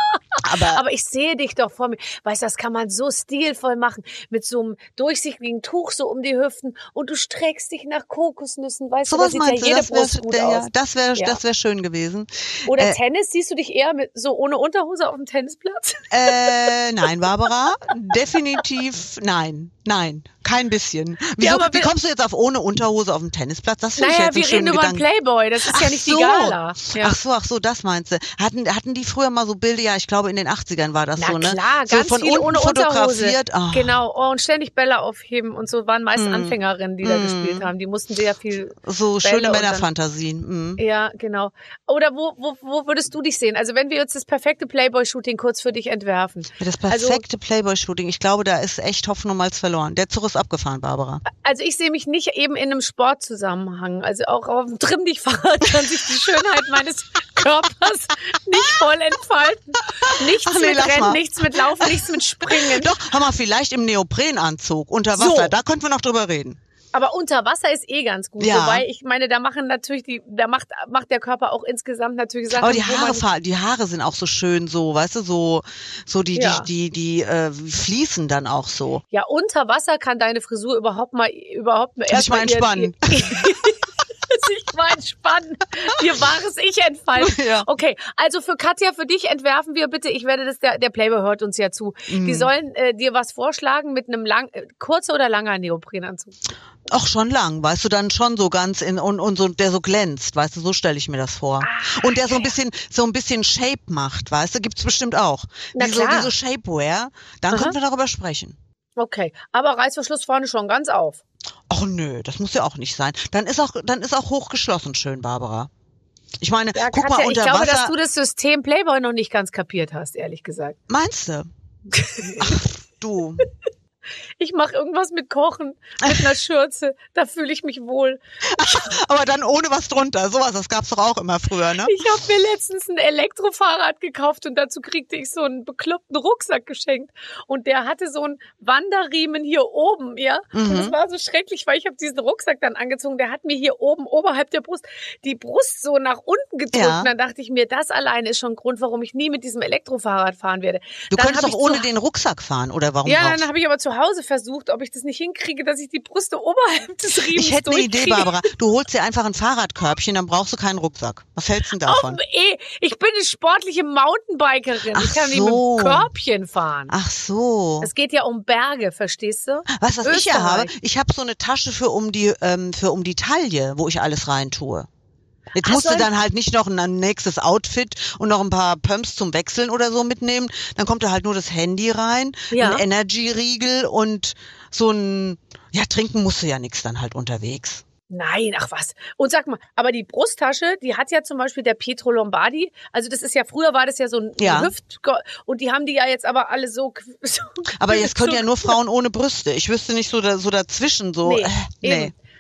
Aber ich sehe dich doch vor mir. Weißt du, das kann man so stilvoll machen. Mit so einem durchsichtigen Tuch so um die Hüften und du streckst dich nach Kokosnüssen. Weißt du, da sieht ja jede Brust gut aus. Das wäre schön gewesen. Oder Tennis, siehst du dich eher mit so ohne Unterhose auf dem Tennisplatz? Nein, Barbara. Definitiv nein. Kein bisschen. Wie kommst du jetzt auf ohne Unterhose auf dem Tennisplatz? Das finde ich jetzt einen schönen Gedanken. Wir reden über einen Playboy, das ist ja nicht die Gala. Ja. Ach so, das meinst du. Hatten die früher mal so Bilder, ja, ich glaube in den 80ern war das so, ne? Klar, so ganz von viel unten ohne fotografiert. Unterhose. Genau, und ständig Bälle aufheben und so, waren meist Anfängerinnen, die da gespielt haben. Die mussten sehr viel so Bälle schöne Männerfantasien. Ja, genau. Oder wo würdest du dich sehen? Also wenn wir jetzt das perfekte Playboy-Shooting kurz für dich entwerfen. Ja, das perfekte Playboy-Shooting, ich glaube, da ist echt Hopfen und Malz verloren. Der Zug ist abgefahren, Barbara. Also ich sehe mich nicht eben in einem Sportzusammenhang. Also auch auf dem Trimm-dich-Fahrrad kann sich die Schönheit meines Körpers nicht voll entfalten. Nichts mit Rennen, nichts mit Laufen, nichts mit Springen. Doch, haben wir vielleicht im Neoprenanzug unter Wasser. So. Da könnten wir noch drüber reden. Aber unter Wasser ist ganz gut. Ja. Wobei, ich meine, da machen natürlich macht der Körper auch insgesamt natürlich Sachen. Aber die Haare sind auch so schön, so, weißt du, so die fließen dann auch so. Ja, unter Wasser kann deine Frisur überhaupt mal erst mal entspannen. Sich mal entspannen, ihr wahres Ich entfalten. Ja. Okay, also für Katja, für dich entwerfen wir bitte, ich werde das, der Playboy hört uns ja zu, die sollen dir was vorschlagen mit einem kurzer oder langer Neoprenanzug? Ach, schon lang, weißt du, dann schon so ganz und so, der so glänzt, weißt du, so stelle ich mir das vor. Und der so ein bisschen Shape macht, weißt du, gibt's bestimmt auch. Diese Shapewear, dann können wir darüber sprechen. Okay, aber Reißverschluss vorne schon ganz auf. Ach nö, das muss ja auch nicht sein. Dann ist auch hochgeschlossen schön, Barbara. Ich meine, ja, guck Katja, mal unter Wasser. Ich glaube, dass du das System Playboy noch nicht ganz kapiert hast, ehrlich gesagt. Meinst du? Ach, du. Ich mache irgendwas mit Kochen, mit einer Schürze, da fühle ich mich wohl. Aber dann ohne was drunter, sowas, das gab's doch auch immer früher, ne? Ich habe mir letztens ein Elektrofahrrad gekauft und dazu kriegte ich so einen bekloppten Rucksack geschenkt und der hatte so einen Wanderriemen hier oben, ja. Und das war so schrecklich, weil ich habe diesen Rucksack dann angezogen, der hat mir hier oben oberhalb der Brust die Brust so nach unten gedrückt. Ja. Und dann dachte ich mir, das alleine ist schon ein Grund, warum ich nie mit diesem Elektrofahrrad fahren werde. Du könntest doch ohne den Rucksack fahren, oder warum? Ja, dann habe ich aber zu Hause versucht, ob ich das nicht hinkriege, dass ich die Brüste oberhalb des Riemens Ich hätte eine Idee, Barbara. Du holst dir einfach ein Fahrradkörbchen, dann brauchst du keinen Rucksack. Was hältst du davon? Ich bin eine sportliche Mountainbikerin. Ich kann nicht mit dem Körbchen fahren. Ach so. Es geht ja um Berge, verstehst du? Was ich ja habe? Ich habe so eine Tasche für um die Taille, wo ich alles rein tue. Jetzt musst du dann halt nicht noch ein nächstes Outfit und noch ein paar Pumps zum Wechseln oder so mitnehmen. Dann kommt da halt nur das Handy rein, ein Energy-Riegel und so ein, trinken musst du ja nichts dann halt unterwegs. Nein, ach was. Und sag mal, aber die Brusttasche, die hat ja zum Beispiel der Pietro Lombardi, also das ist ja, früher war das ja so ein Hüft, und die haben die ja jetzt aber alle so aber jetzt können ja nur Frauen ohne Brüste. Ich wüsste nicht so dazwischen so. Nee.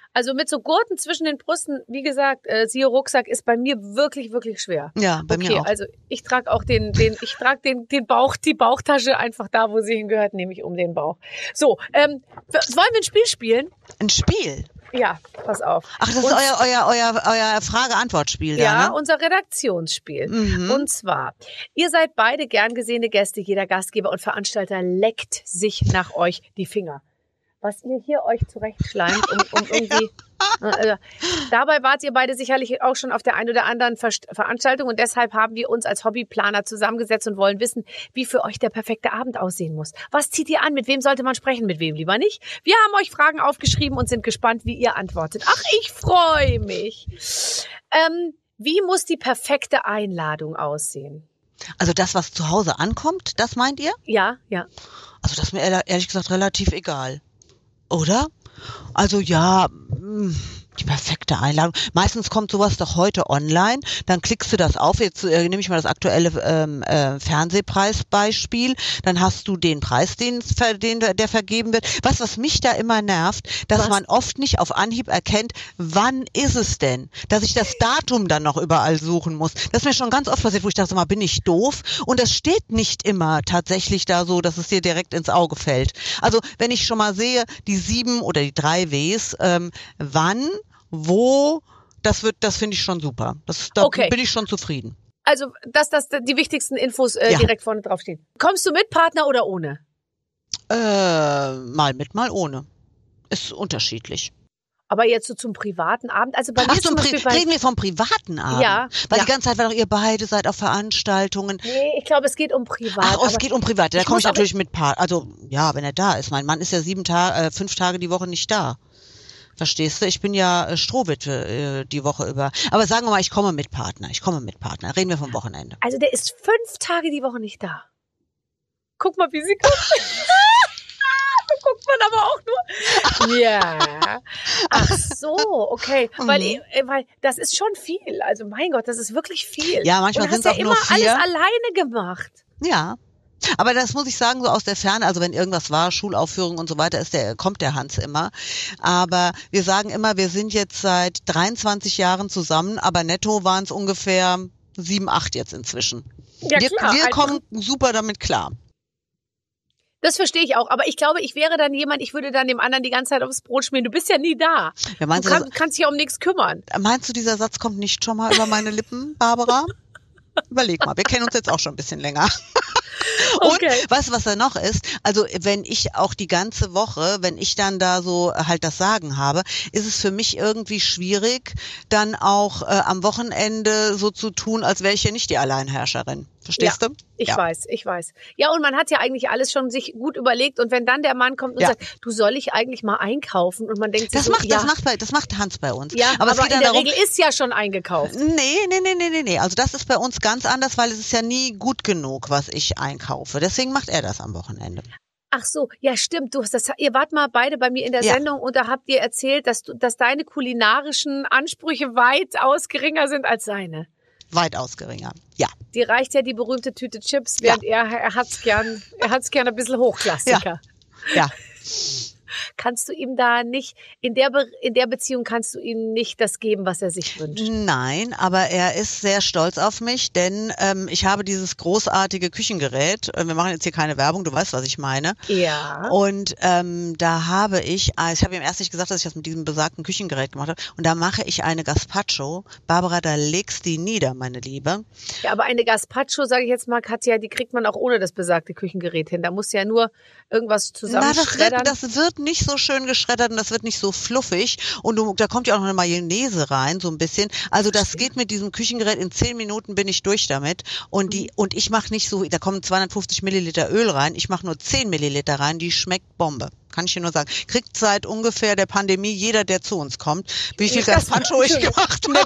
Also mit so Gurten zwischen den Brüsten, wie gesagt, siehe Rucksack, ist bei mir wirklich, wirklich schwer. Ja, bei mir auch. Also ich trage auch den Bauch, die Bauchtasche einfach da, wo sie hingehört, nämlich um den Bauch. So, wollen wir ein Spiel spielen? Ein Spiel? Ja, pass auf. Ach, das ist euer Frage-Antwort-Spiel da, ja, ne? unser Redaktionsspiel. Und zwar, ihr seid beide gern gesehene Gäste, jeder Gastgeber und Veranstalter leckt sich nach euch die Finger. Was ihr hier euch zurechtschleimt, um irgendwie... Dabei wart ihr beide sicherlich auch schon auf der einen oder anderen Veranstaltung und deshalb haben wir uns als Hobbyplaner zusammengesetzt und wollen wissen, wie für euch der perfekte Abend aussehen muss. Was zieht ihr an? Mit wem sollte man sprechen? Mit wem lieber nicht? Wir haben euch Fragen aufgeschrieben und sind gespannt, wie ihr antwortet. Ach, ich freue mich. Wie muss die perfekte Einladung aussehen? Also das, was zu Hause ankommt, das meint ihr? Ja. Also das ist mir ehrlich gesagt relativ egal. Oder? Also ja, die perfekte Einladung. Meistens kommt sowas doch heute online, dann klickst du das auf, jetzt nehme ich mal das aktuelle Fernsehpreisbeispiel, dann hast du den Preis, der vergeben wird. Was mich da immer nervt, dass man oft nicht auf Anhieb erkennt, wann ist es denn, dass ich das Datum dann noch überall suchen muss. Das ist mir schon ganz oft passiert, wo ich dachte, sag mal, bin ich doof? Und das steht nicht immer tatsächlich da so, dass es dir direkt ins Auge fällt. Also wenn ich schon mal sehe, die 7 oder die 3 Ws, wann, wo, das finde ich schon super. Bin ich schon zufrieden. Also, dass die wichtigsten Infos direkt vorne draufstehen. Kommst du mit Partner oder ohne? Mal mit, mal ohne. Ist unterschiedlich. Aber jetzt so zum privaten Abend? Also bei mir zum Beispiel reden wir vom privaten Abend? Ja. Weil die ganze Zeit, weil doch ihr beide seid auf Veranstaltungen. Nee, ich glaube, es geht um privat. Ach, es geht um privat. Da komme ich natürlich mit Also, ja, wenn er da ist. Mein Mann ist ja 5 Tage die Woche nicht da. Verstehst du? Ich bin ja Strohwitwe die Woche über. Aber sagen wir mal, ich komme mit Partner. Reden wir vom Wochenende. Also der ist 5 Tage die Woche nicht da. Guck mal, wie sie guckt. Guckt man aber auch nur. Ja. Ach so, okay. Weil das ist schon viel. Also mein Gott, das ist wirklich viel. Ja, manchmal sind es auch nur 4. Und du hast ja immer alles alleine gemacht. Ja. Aber das muss ich sagen, so aus der Ferne, also wenn irgendwas war, Schulaufführung und so weiter, kommt der Hans immer. Aber wir sagen immer, wir sind jetzt seit 23 Jahren zusammen, aber netto waren es ungefähr 7, 8 jetzt inzwischen. Ja, klar, wir kommen super damit klar. Das verstehe ich auch, aber ich glaube, ich wäre dann jemand, ich würde dann dem anderen die ganze Zeit aufs Brot schmieren. Du bist ja nie da. Ja, du kannst dich ja um nichts kümmern. Meinst du, dieser Satz kommt nicht schon mal über meine Lippen, Barbara? Überleg mal, wir kennen uns jetzt auch schon ein bisschen länger. Und weißt du, was da noch ist? Also wenn ich auch die ganze Woche, wenn ich dann da so halt das Sagen habe, ist es für mich irgendwie schwierig, dann auch am Wochenende so zu tun, als wäre ich ja nicht die Alleinherrscherin. Verstehst du? Ich weiß. Ja, und man hat ja eigentlich alles schon sich gut überlegt. Und wenn dann der Mann kommt und sagt, du soll ich eigentlich mal einkaufen? Und man denkt sich das macht Hans bei uns. Ja, aber es geht in der Regel ist ja schon eingekauft. Nee. Also das ist bei uns ganz anders, weil es ist ja nie gut genug, was ich einkaufe. Deswegen macht er das am Wochenende. Ach so, ja stimmt. Ihr wart mal beide bei mir in der Sendung und da habt ihr erzählt, dass deine kulinarischen Ansprüche weitaus geringer sind als seine. Weitaus geringer, ja. Die reicht ja die berühmte Tüte Chips, während er hat's gern ein bisschen Hochklassiker. Ja. Kannst du ihm da nicht, in der Beziehung kannst du ihm nicht das geben, was er sich wünscht? Nein, aber er ist sehr stolz auf mich, denn ich habe dieses großartige Küchengerät. Wir machen jetzt hier keine Werbung, du weißt, was ich meine. Ja. Und da habe ich habe ihm erst nicht gesagt, dass ich das mit diesem besagten Küchengerät gemacht habe. Und da mache ich eine Gazpacho. Barbara, da legst die nieder, meine Liebe. Ja, aber eine Gazpacho, sage ich jetzt mal, Katja, die kriegt man auch ohne das besagte Küchengerät hin. Da musst du ja nur irgendwas zusammenschreddern. Das wird nicht so schön geschreddert und das wird nicht so fluffig und da kommt ja auch noch eine Mayonnaise rein, so ein bisschen. Also das geht mit diesem Küchengerät, in 10 Minuten bin ich durch damit und ich mache nicht so, da kommen 250 Milliliter Öl rein, ich mache nur 10 Milliliter rein, die schmeckt Bombe. Kann ich dir nur sagen. Kriegt seit ungefähr der Pandemie jeder, der zu uns kommt, wie viel Gazpacho ich gemacht habe.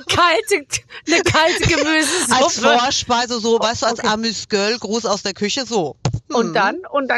Eine kalte Gemüsesuppe. Als Vorspeise, so, weißt du, als Amüsgöl, Gruß aus der Küche, so. Und dann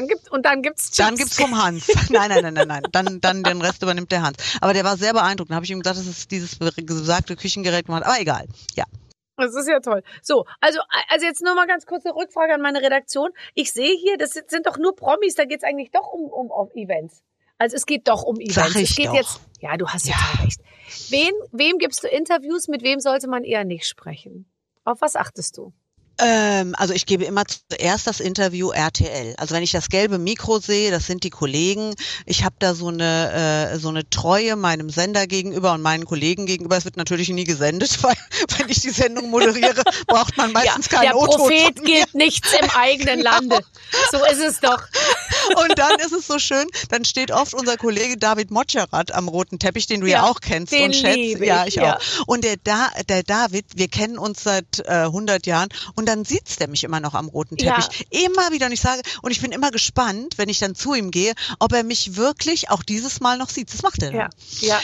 gibt's Chips. Dann gibt's vom Hans. Nein. Dann den Rest übernimmt der Hans. Aber der war sehr beeindruckt. Dann habe ich ihm gesagt, dass es dieses besagte Küchengerät gemacht hat. Aber egal. Ja. Das ist ja toll. So, also jetzt nur mal ganz kurze Rückfrage an meine Redaktion. Ich sehe hier, das sind doch nur Promis, da geht's eigentlich doch um Events. Also es geht doch um Events. Sag ich es geht doch. jetzt. Ja, du hast jetzt recht. Wem gibst du Interviews? Mit wem sollte man eher nicht sprechen? Auf was achtest du? Also ich gebe immer zuerst das Interview RTL. Also wenn ich das gelbe Mikro sehe, das sind die Kollegen. Ich habe da so eine Treue meinem Sender gegenüber und meinen Kollegen gegenüber. Es wird natürlich nie gesendet, weil wenn ich die Sendung moderiere, braucht man meistens keinen O-Ton. Der Prophet gilt nichts im eigenen Lande. So ist es doch. Und dann ist es so schön, dann steht oft unser Kollege David Motscherat am roten Teppich, den du ja auch kennst den und schätzt. liebe ich, Ja, ich auch. Und der David, wir kennen uns seit 100 Jahren und dann sieht's der mich immer noch am roten Teppich. Ja. Immer wieder. Und ich sage, und ich bin immer gespannt, wenn ich dann zu ihm gehe, ob er mich wirklich auch dieses Mal noch sieht. Das macht er dann. Ja,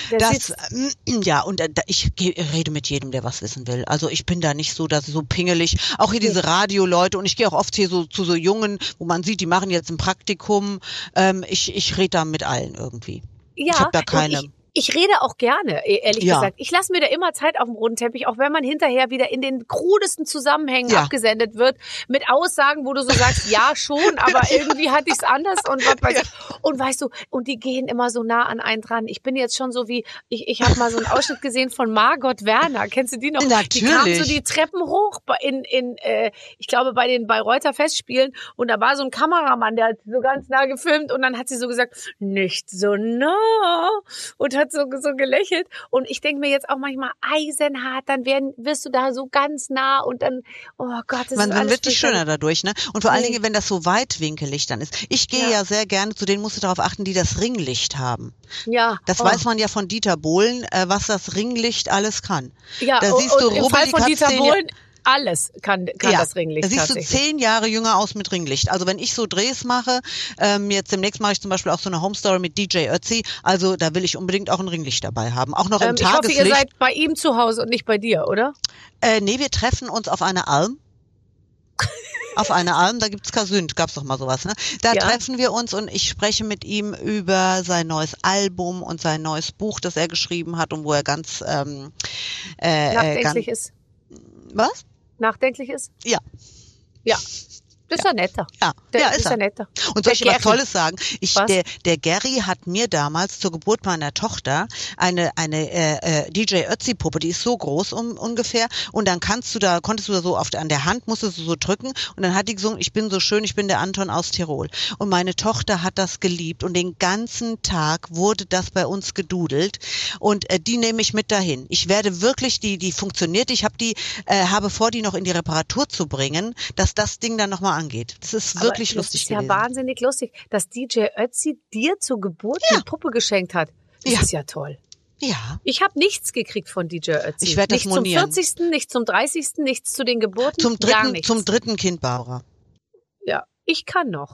ich rede mit jedem, der was wissen will. Also ich bin da nicht so pingelig. Auch hier diese Radioleute und ich gehe auch oft hier so zu so Jungen, wo man sieht, die machen jetzt ein Praktikum. Ich rede da mit allen irgendwie. Ja, ich habe da keine. Ich rede auch gerne, ehrlich gesagt. Ich lasse mir da immer Zeit auf dem roten Teppich, auch wenn man hinterher wieder in den krudesten Zusammenhängen abgesendet wird, mit Aussagen, wo du so sagst, ja schon, aber irgendwie hatte ich es anders und was weiß ich. Und weißt du, und die gehen immer so nah an einen dran. Ich bin jetzt schon so wie, ich habe mal so einen Ausschnitt gesehen von Margot Werner. Kennst du die noch? Natürlich. Die kam so die Treppen hoch ich glaube, bei den Bayreuther Festspielen und da war so ein Kameramann, der hat so ganz nah gefilmt und dann hat sie so gesagt, nicht so nah und hat so gelächelt und ich denke mir jetzt auch manchmal eisenhart, dann wirst du da so ganz nah und dann, oh Gott, das ist alles. Man wird nicht schöner dadurch, ne? Und vor allen Dingen, wenn das so weitwinkelig dann ist. Ich gehe ja sehr gerne, zu denen musst du darauf achten, die das Ringlicht haben. Ja. Das weiß man ja von Dieter Bohlen, was das Ringlicht alles kann. Ja, da siehst du im Fall von Dieter Bohlen alles kann das Ringlicht. Da siehst du 10 Jahre jünger aus mit Ringlicht. Also wenn ich so Drehs mache, jetzt demnächst mache ich zum Beispiel auch so eine Homestory mit DJ Ötzi, also da will ich unbedingt auch ein Ringlicht dabei haben. Auch noch im Tageslicht. Ich hoffe, ihr seid bei ihm zu Hause und nicht bei dir, oder? Nee, wir treffen uns auf einer Alm. Auf einer Alm, da gibt's Kasünd, gab's doch mal sowas, ne? Da treffen wir uns und ich spreche mit ihm über sein neues Album und sein neues Buch, das er geschrieben hat und wo er ganz nachdenklich ist. Was? Nachdenklich ist? Ja. Ja. Das ist ja netter. Ja, ist er netter. Und soll ich was Tolles sagen? Der Gary hat mir damals zur Geburt meiner Tochter eine DJ Ötzi-Puppe, die ist so groß ungefähr, und dann konntest du da so an der Hand, musstest du so drücken und dann hat die gesungen, ich bin so schön, ich bin der Anton aus Tirol. Und meine Tochter hat das geliebt und den ganzen Tag wurde das bei uns gedudelt und die nehme ich mit dahin. Ich werde wirklich, die funktioniert, ich habe vor, die noch in die Reparatur zu bringen, dass das Ding dann nochmal angeht. Das ist wirklich lustig gewesen. Das ist ja wahnsinnig lustig, dass DJ Ötzi dir zur Geburt eine Puppe geschenkt hat. Das ist ja toll. Ja. Ich habe nichts gekriegt von DJ Ötzi. Ich werde das monieren. Nicht zum 40., nicht zum 30., nichts zu den Geburten, gar nichts. Zum 3. Kind, Barbara. Ja, ich kann noch.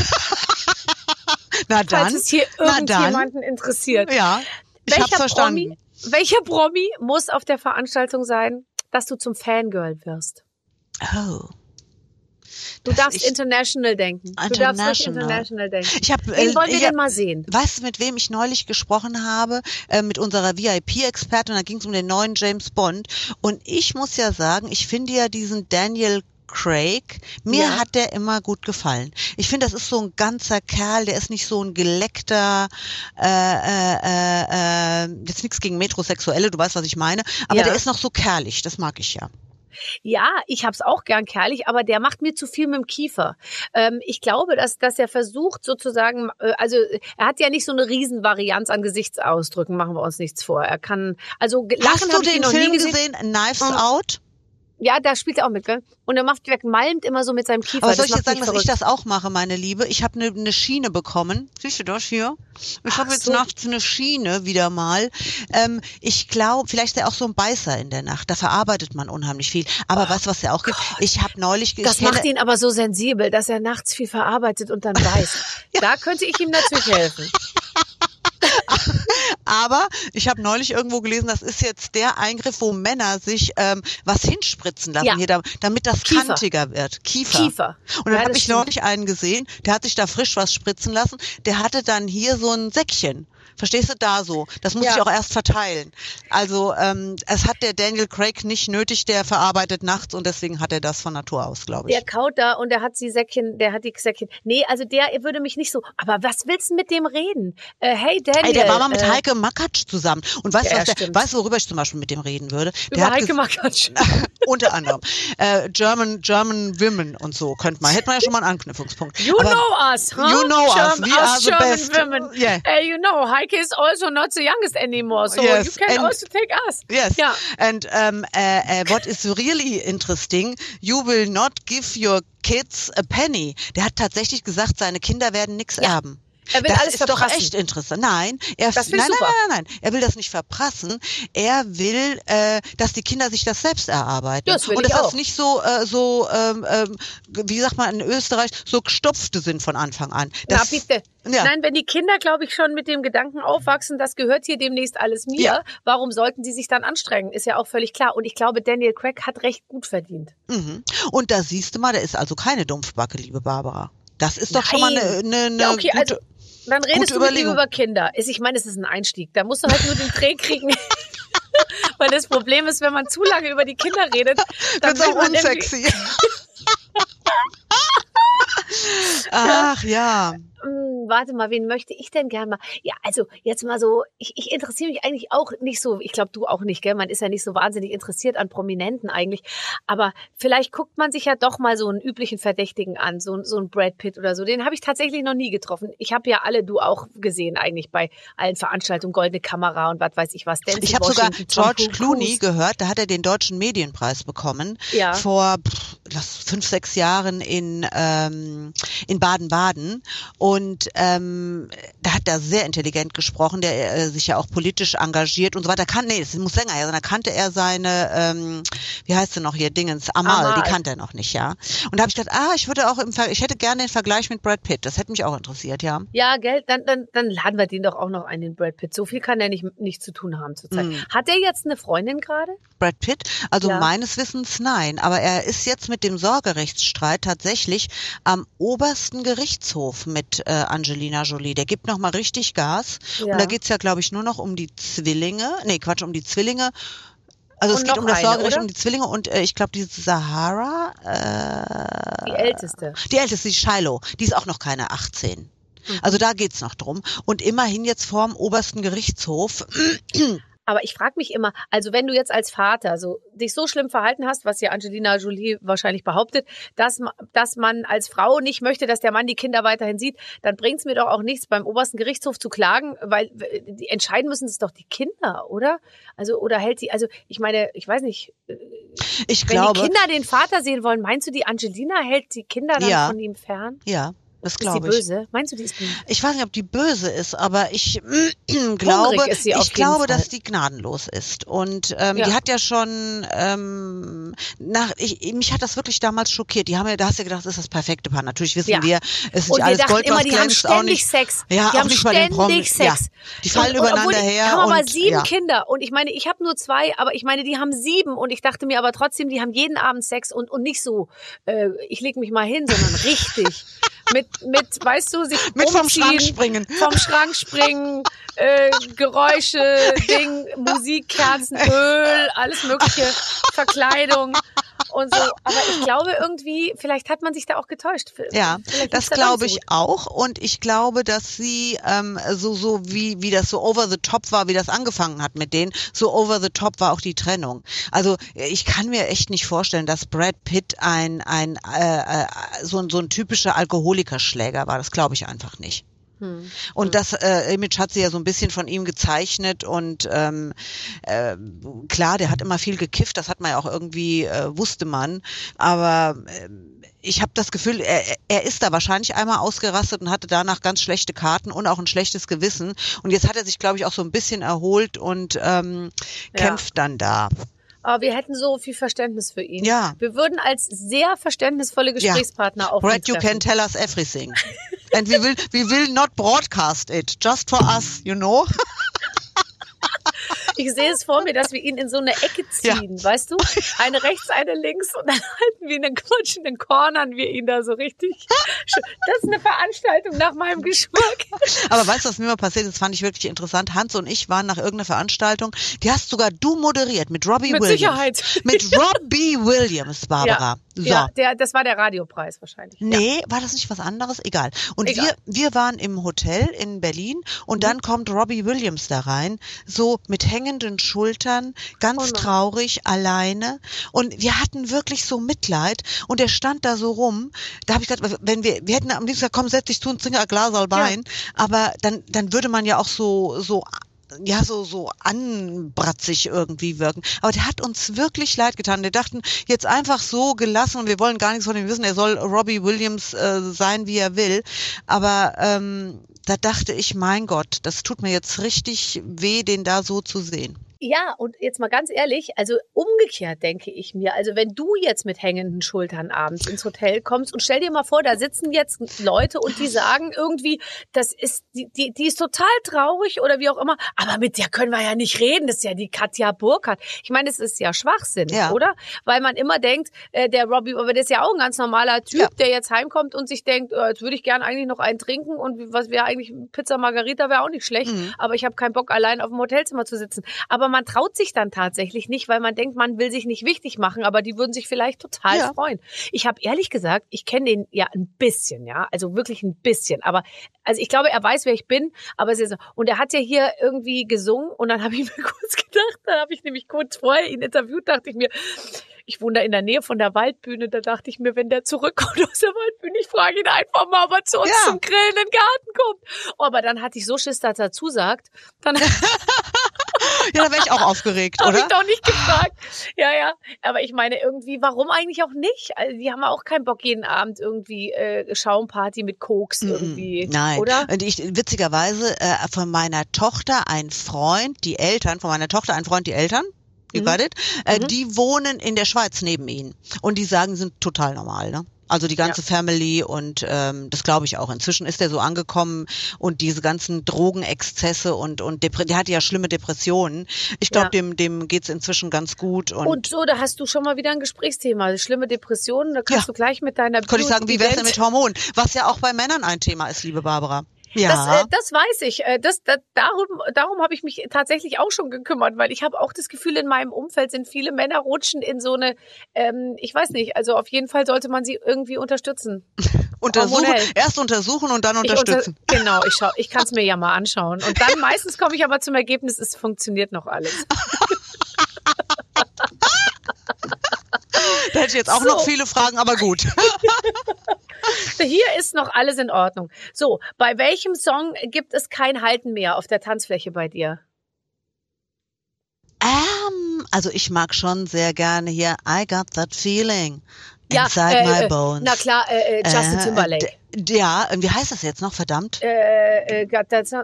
Na dann. Falls es hier irgendjemanden interessiert. Ja, ich hab's verstanden. Welcher Promi muss auf der Veranstaltung sein, dass du zum Fangirl wirst? Oh. Du darfst international denken. Du darfst nicht international denken. Wen wollen wir denn mal sehen? Weißt du, mit wem ich neulich gesprochen habe? Mit unserer VIP-Expertin. Und da ging es um den neuen James Bond. Und ich muss ja sagen, ich finde ja diesen Daniel Craig, mir hat der immer gut gefallen. Ich finde, das ist so ein ganzer Kerl, der ist nicht so ein geleckter, jetzt nichts gegen Metrosexuelle, du weißt, was ich meine, aber der ist noch so kerlich, das mag ich ja. Ja, ich hab's auch gern kerlich, aber der macht mir zu viel mit dem Kiefer. Ich glaube, dass er versucht sozusagen, also er hat ja nicht so eine Riesenvarianz an Gesichtsausdrücken, machen wir uns nichts vor. Er kann, also lachen habe ich ihn noch nie gesehen. Hast du den Film gesehen, Knives Out? Ja, da spielt er auch mit, gell? Und er malmt immer so mit seinem Kiefer. Aber soll ich jetzt sagen, dass ich das auch mache, meine Liebe? Ich habe eine Schiene bekommen. Siehst du das hier? Ich habe jetzt nachts eine Schiene wieder mal. Ich glaube, vielleicht ist er auch so ein Beißer in der Nacht. Da verarbeitet man unheimlich viel. Aber weißt du, was er auch gibt? Ich habe neulich... Das macht ihn aber so sensibel, dass er nachts viel verarbeitet und dann beißt. Da könnte ich ihm natürlich helfen. Aber ich habe neulich irgendwo gelesen, das ist jetzt der Eingriff, wo Männer sich was hinspritzen lassen, hier, damit das Kiefer. kantiger wird. Kiefer. Und dann habe ich neulich einen gesehen, der hat sich da frisch was spritzen lassen, der hatte dann hier so ein Säckchen. Verstehst du, da so? Das muss ich auch erst verteilen. Also es hat der Daniel Craig nicht nötig, der verarbeitet nachts und deswegen hat er das von Natur aus, glaube ich. Der kaut da und der hat die Säckchen. Nee, also der würde mich nicht so, aber was willst du mit dem reden? Hey Daniel. Der war mal mit Heike Makatsch zusammen. Und weißt du, worüber ich zum Beispiel mit dem reden würde? Über Heike Makatsch. Unter anderem. German Women und so hätte man ja schon mal einen Anknüpfungspunkt. You know us, huh? You know us. We are the German best. Women. Yeah. You know, Heike is also not the youngest anymore, so yes. you can also take us. Yes. Yeah. And what is really interesting, you will not give your kids a penny. Der hat tatsächlich gesagt, seine Kinder werden nichts erben. Er will das alles ist verprassen. Doch echt interessant. Nein, Nein. Er will das nicht verprassen. Er will, dass die Kinder sich das selbst erarbeiten. Das will und ich dass auch. das nicht so, wie sagt man in Österreich, so gestopfte sind von Anfang an. Na bitte. Ja. Nein, wenn die Kinder, glaube ich, schon mit dem Gedanken aufwachsen, das gehört hier demnächst alles mir, warum sollten sie sich dann anstrengen? Ist ja auch völlig klar. Und ich glaube, Daniel Craig hat recht gut verdient. Mhm. Und da siehst du mal, der ist also keine Dumpfbacke, liebe Barbara. Das ist doch schon mal eine okay, gute, also dann redest du mit ihm Überlegung. über Kinder. Ich meine, es ist ein Einstieg. Da musst du halt nur den Dreh kriegen. Weil das Problem ist, wenn man zu lange über die Kinder redet, dann wird's auch unsexy. Ach ja. Warte mal, wen möchte ich denn gern mal? Ja, also jetzt mal so, ich interessiere mich eigentlich auch nicht so, ich glaube du auch nicht, gell? Man ist ja nicht so wahnsinnig interessiert an Prominenten eigentlich, aber vielleicht guckt man sich ja doch mal so einen üblichen Verdächtigen an, so einen Brad Pitt oder so. Den habe ich tatsächlich noch nie getroffen. Ich habe ja alle, du auch gesehen eigentlich bei allen Veranstaltungen, Goldene Kamera und was weiß ich was. Ich habe sogar George Clooney gehört, da hat er den Deutschen Medienpreis bekommen, vor 5-6 Jahren in Baden-Baden. Und da hat er sehr intelligent gesprochen, der sich ja auch politisch engagiert und so weiter. Es muss länger her sein. Da kannte er seine, wie heißt sie noch hier, Amal, die kannte er noch nicht, ja. Und da habe ich gedacht, ich hätte gerne den Vergleich mit Brad Pitt. Das hätte mich auch interessiert, ja. Ja, gell, dann laden wir den doch auch noch ein, den Brad Pitt. So viel kann er nicht zu tun haben zurzeit. Hat er jetzt eine Freundin gerade? Brad Pitt? Also meines Wissens nein. Aber er ist jetzt mit dem Sorgerechtsstreit tatsächlich am obersten Gerichtshof mit Angelina Jolie. Der gibt noch mal richtig Gas. Ja. Und da geht's ja, glaube ich, nur noch um die Zwillinge. Um die Zwillinge. Also es geht um das Sorgerecht, um die Zwillinge und ich glaube, die Sahara. Die Älteste. Die Älteste, die Shiloh. Die ist auch noch keine 18. Also da geht's noch drum. Und immerhin jetzt vorm obersten Gerichtshof. Aber ich frage mich immer, also wenn du jetzt als Vater dich so schlimm verhalten hast, was ja Angelina Jolie wahrscheinlich behauptet, dass man als Frau nicht möchte, dass der Mann die Kinder weiterhin sieht, dann bringt's mir doch auch nichts, beim obersten Gerichtshof zu klagen, weil entscheiden müssen es doch die Kinder, oder? Also, oder hält sie, also ich meine, ich weiß nicht, wenn die Kinder den Vater sehen wollen, meinst du, die Angelina hält die Kinder dann von ihm fern? Ja. Das glaube ich. Ist die böse? Meinst du, die ist böse? Ich weiß nicht, ob die böse ist, aber ich glaube, dass die gnadenlos ist. Und die hat ja schon mich hat das wirklich damals schockiert. Da hast du gedacht, das ist das perfekte Paar. Natürlich wissen wir, es ist nicht alles Gold, was glänzt, auch nicht. Sex. Ja, die auch haben nicht bei den Promis. Sex. Ja, die fallen übereinander her. Haben aber 7 Kinder. Und ich meine, ich habe nur 2, aber ich meine, die haben 7. Und ich dachte mir aber trotzdem, die haben jeden Abend Sex und nicht so, ich leg mich mal hin, sondern richtig. Mit, weißt du, sich mit umziehen, vom Schrank springen, Geräusche, Musik, Kerzen, Öl, alles mögliche, Verkleidung und so. Aber ich glaube irgendwie, vielleicht hat man sich da auch getäuscht. Ja, das glaube ich auch. Und ich glaube, dass sie so wie das so over the top war, wie das angefangen hat mit denen, so over the top war auch die Trennung. Also ich kann mir echt nicht vorstellen, dass Brad Pitt so ein typischer Alkoholikerschläger war. Das glaube ich einfach nicht. Und das Image hat sie ja so ein bisschen von ihm gezeichnet und klar, der hat immer viel gekifft, das hat man ja auch irgendwie, wusste man, aber ich habe das Gefühl, er ist da wahrscheinlich einmal ausgerastet und hatte danach ganz schlechte Karten und auch ein schlechtes Gewissen und jetzt hat er sich, glaube ich, auch so ein bisschen erholt und kämpft dann da. Aber wir hätten so viel Verständnis für ihn. Ja. Wir würden als sehr verständnisvolle Gesprächspartner auf ihn treffen. Brad, you can tell us everything. And we will not broadcast it, just for us, you know. Ich sehe es vor mir, dass wir ihn in so eine Ecke ziehen, weißt du? Eine rechts, eine links und dann halten wir ihn, dann quatschen, dann cornern wir ihn da so richtig. Das ist eine Veranstaltung nach meinem Geschmack. Aber weißt du, was mir mal passiert ist? Das fand ich wirklich interessant. Hans und ich waren nach irgendeiner Veranstaltung, die hast sogar du moderiert mit Robbie Williams. Mit Sicherheit. Mit Robbie Williams, Barbara. Ja, so. Das war der Radiopreis wahrscheinlich. Nee, war das nicht was anderes? Egal. Und wir waren im Hotel in Berlin und dann kommt Robbie Williams da rein, so mit hängenden Schultern, ganz traurig, alleine. Und wir hatten wirklich so Mitleid und er stand da so rum. Da habe ich gedacht, wenn wir hätten am liebsten gesagt, komm, setz dich zu und trink ein Glas Wein. Aber dann würde man ja auch so anbratzig irgendwie wirken. Aber der hat uns wirklich leid getan. Wir dachten, jetzt einfach so gelassen und wir wollen gar nichts von ihm wissen. Er soll Robbie Williams sein, wie er will. Aber da dachte ich, mein Gott, das tut mir jetzt richtig weh, den da so zu sehen. Ja, und jetzt mal ganz ehrlich, also umgekehrt denke ich mir, also wenn du jetzt mit hängenden Schultern abends ins Hotel kommst und stell dir mal vor, da sitzen jetzt Leute und die sagen irgendwie, das ist, die ist total traurig oder wie auch immer, aber mit der können wir ja nicht reden, das ist ja die Katja Burkhardt. Ich meine, das ist ja Schwachsinn, oder? Weil man immer denkt, der Robbie, aber der ist ja auch ein ganz normaler Typ, der jetzt heimkommt und sich denkt, jetzt würde ich gerne eigentlich noch einen trinken und was wäre eigentlich, Pizza Margarita wäre auch nicht schlecht, aber ich habe keinen Bock, allein auf dem Hotelzimmer zu sitzen. Aber man traut sich dann tatsächlich nicht, weil man denkt, man will sich nicht wichtig machen, aber die würden sich vielleicht total freuen. Ich habe ehrlich gesagt, ich kenne den ja ein bisschen, also wirklich ein bisschen, aber also ich glaube, er weiß, wer ich bin, aber es ist so. Und er hat ja hier irgendwie gesungen und dann habe ich mir kurz gedacht, dann habe ich nämlich kurz vorher ihn interviewt, dachte ich mir, ich wohne da in der Nähe von der Waldbühne, da dachte ich mir, wenn der zurückkommt aus der Waldbühne, ich frage ihn einfach mal, ob er zu uns zum Grillen in den Garten kommt. Aber dann hatte ich so Schiss, dass er zusagt. Dann ja, da wäre ich auch aufgeregt, oder? Hab ich doch nicht gefragt. Ja. Aber ich meine irgendwie, warum eigentlich auch nicht? Also die haben ja auch keinen Bock, jeden Abend irgendwie Schaumparty mit Koks irgendwie. Nein. Oder? Und witzigerweise, von meiner Tochter ein Freund, die Eltern, you got it? Die wohnen in der Schweiz neben ihnen. Und die sagen, die sind total normal, ne? Also die ganze Family und das glaube ich auch. Inzwischen ist er so angekommen und diese ganzen Drogenexzesse und der hatte ja schlimme Depressionen. Ich glaube, dem geht's inzwischen ganz gut. Und so, da hast du schon mal wieder ein Gesprächsthoma. Schlimme Depressionen, da kannst du gleich mit deiner Könnte ich sagen, wie wär's denn mit Hormonen? Was ja auch bei Männern ein Thema ist, liebe Barbara. Ja. Das weiß ich. Darum habe ich mich tatsächlich auch schon gekümmert, weil ich habe auch das Gefühl, in meinem Umfeld sind viele Männer rutschen in so eine, ich weiß nicht, also auf jeden Fall sollte man sie irgendwie unterstützen. Erst untersuchen und dann unterstützen. Genau, ich kann es mir ja mal anschauen. Und dann meistens komme ich aber zum Ergebnis, es funktioniert noch alles. Da hätte ich jetzt auch noch viele Fragen, aber gut. Hier ist noch alles in Ordnung. So, bei welchem Song gibt es kein Halten mehr auf der Tanzfläche bei dir? Also ich mag schon sehr gerne hier I Got That Feeling Inside My Bones. Na klar, Justin Timberlake. Ja, wie heißt das jetzt noch, verdammt? Dance.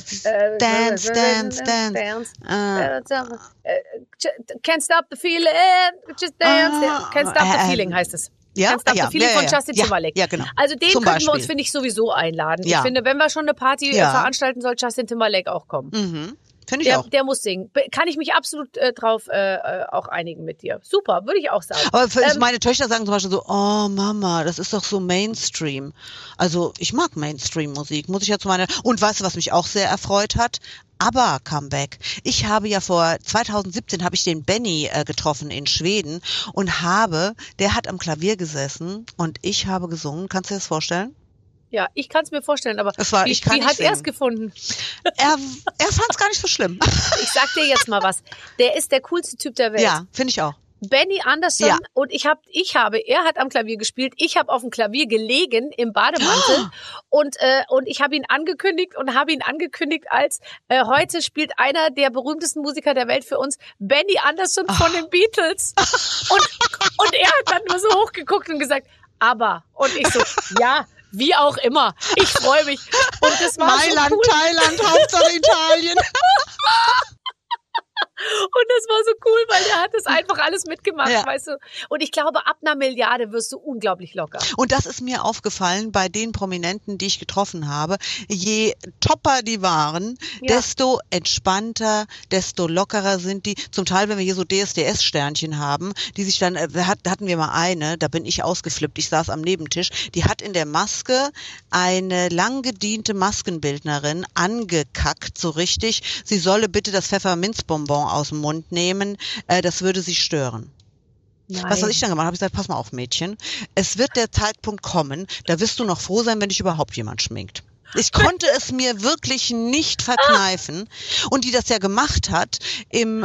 Can't Stop the Feeling, just dance. Can't Stop the Feeling heißt es. Ja? Can't Stop the Feeling von Justin Timberlake. Ja, genau. Also den könnten wir uns, finde ich, sowieso einladen. Ich finde, wenn wir schon eine Party veranstalten, soll Justin Timberlake auch kommen. Mhm. Finde ich auch. Der muss singen. Kann ich mich absolut drauf auch einigen mit dir. Super, würde ich auch sagen. Aber meine Töchter sagen zum Beispiel so, oh Mama, das ist doch so Mainstream. Also ich mag Mainstream-Musik, muss ich ja zu meiner... Und weißt du, was mich auch sehr erfreut hat? ABBA Comeback. Ich habe ja 2017 habe ich den Benny getroffen in Schweden und der hat am Klavier gesessen und ich habe gesungen. Kannst du dir das vorstellen? Ja, ich kann es mir vorstellen, aber wie hat er es gefunden? Er fand es gar nicht so schlimm. Ich sag dir jetzt mal was. Der ist der coolste Typ der Welt. Ja, finde ich auch. Benny Andersson und er hat am Klavier gespielt, ich habe auf dem Klavier gelegen im Bademantel und ich habe ihn angekündigt als heute spielt einer der berühmtesten Musiker der Welt für uns, Benny Andersson von den Beatles. Und er hat dann nur so hochgeguckt und gesagt, aber. Und ich so, ja, wie auch immer. Ich freue mich. Und das war Mailand, so cool. Thailand, Hauptsache Italien. Und das war so cool, weil der hat das einfach alles mitgemacht, Ja. weißt du. Und ich glaube, ab einer Milliarde wirst du unglaublich locker. Und das ist mir aufgefallen bei den Prominenten, die ich getroffen habe. Je topper die waren, Ja. desto entspannter, desto lockerer sind die. Zum Teil, wenn wir hier so DSDS-Sternchen haben, die sich dann, hatten wir mal eine, da bin ich ausgeflippt, ich saß am Nebentisch, die hat in der Maske eine lang gediente Maskenbildnerin angekackt, so richtig, sie solle bitte das Pfefferminzbonbon aus dem Mund nehmen, das würde sie stören. Nein. Was ich dann gemacht habe, ich gesagt, pass mal auf, Mädchen, es wird der Zeitpunkt kommen, da wirst du noch froh sein, wenn dich überhaupt jemand schminkt. Ich konnte es mir wirklich nicht verkneifen. Und die das ja gemacht hat in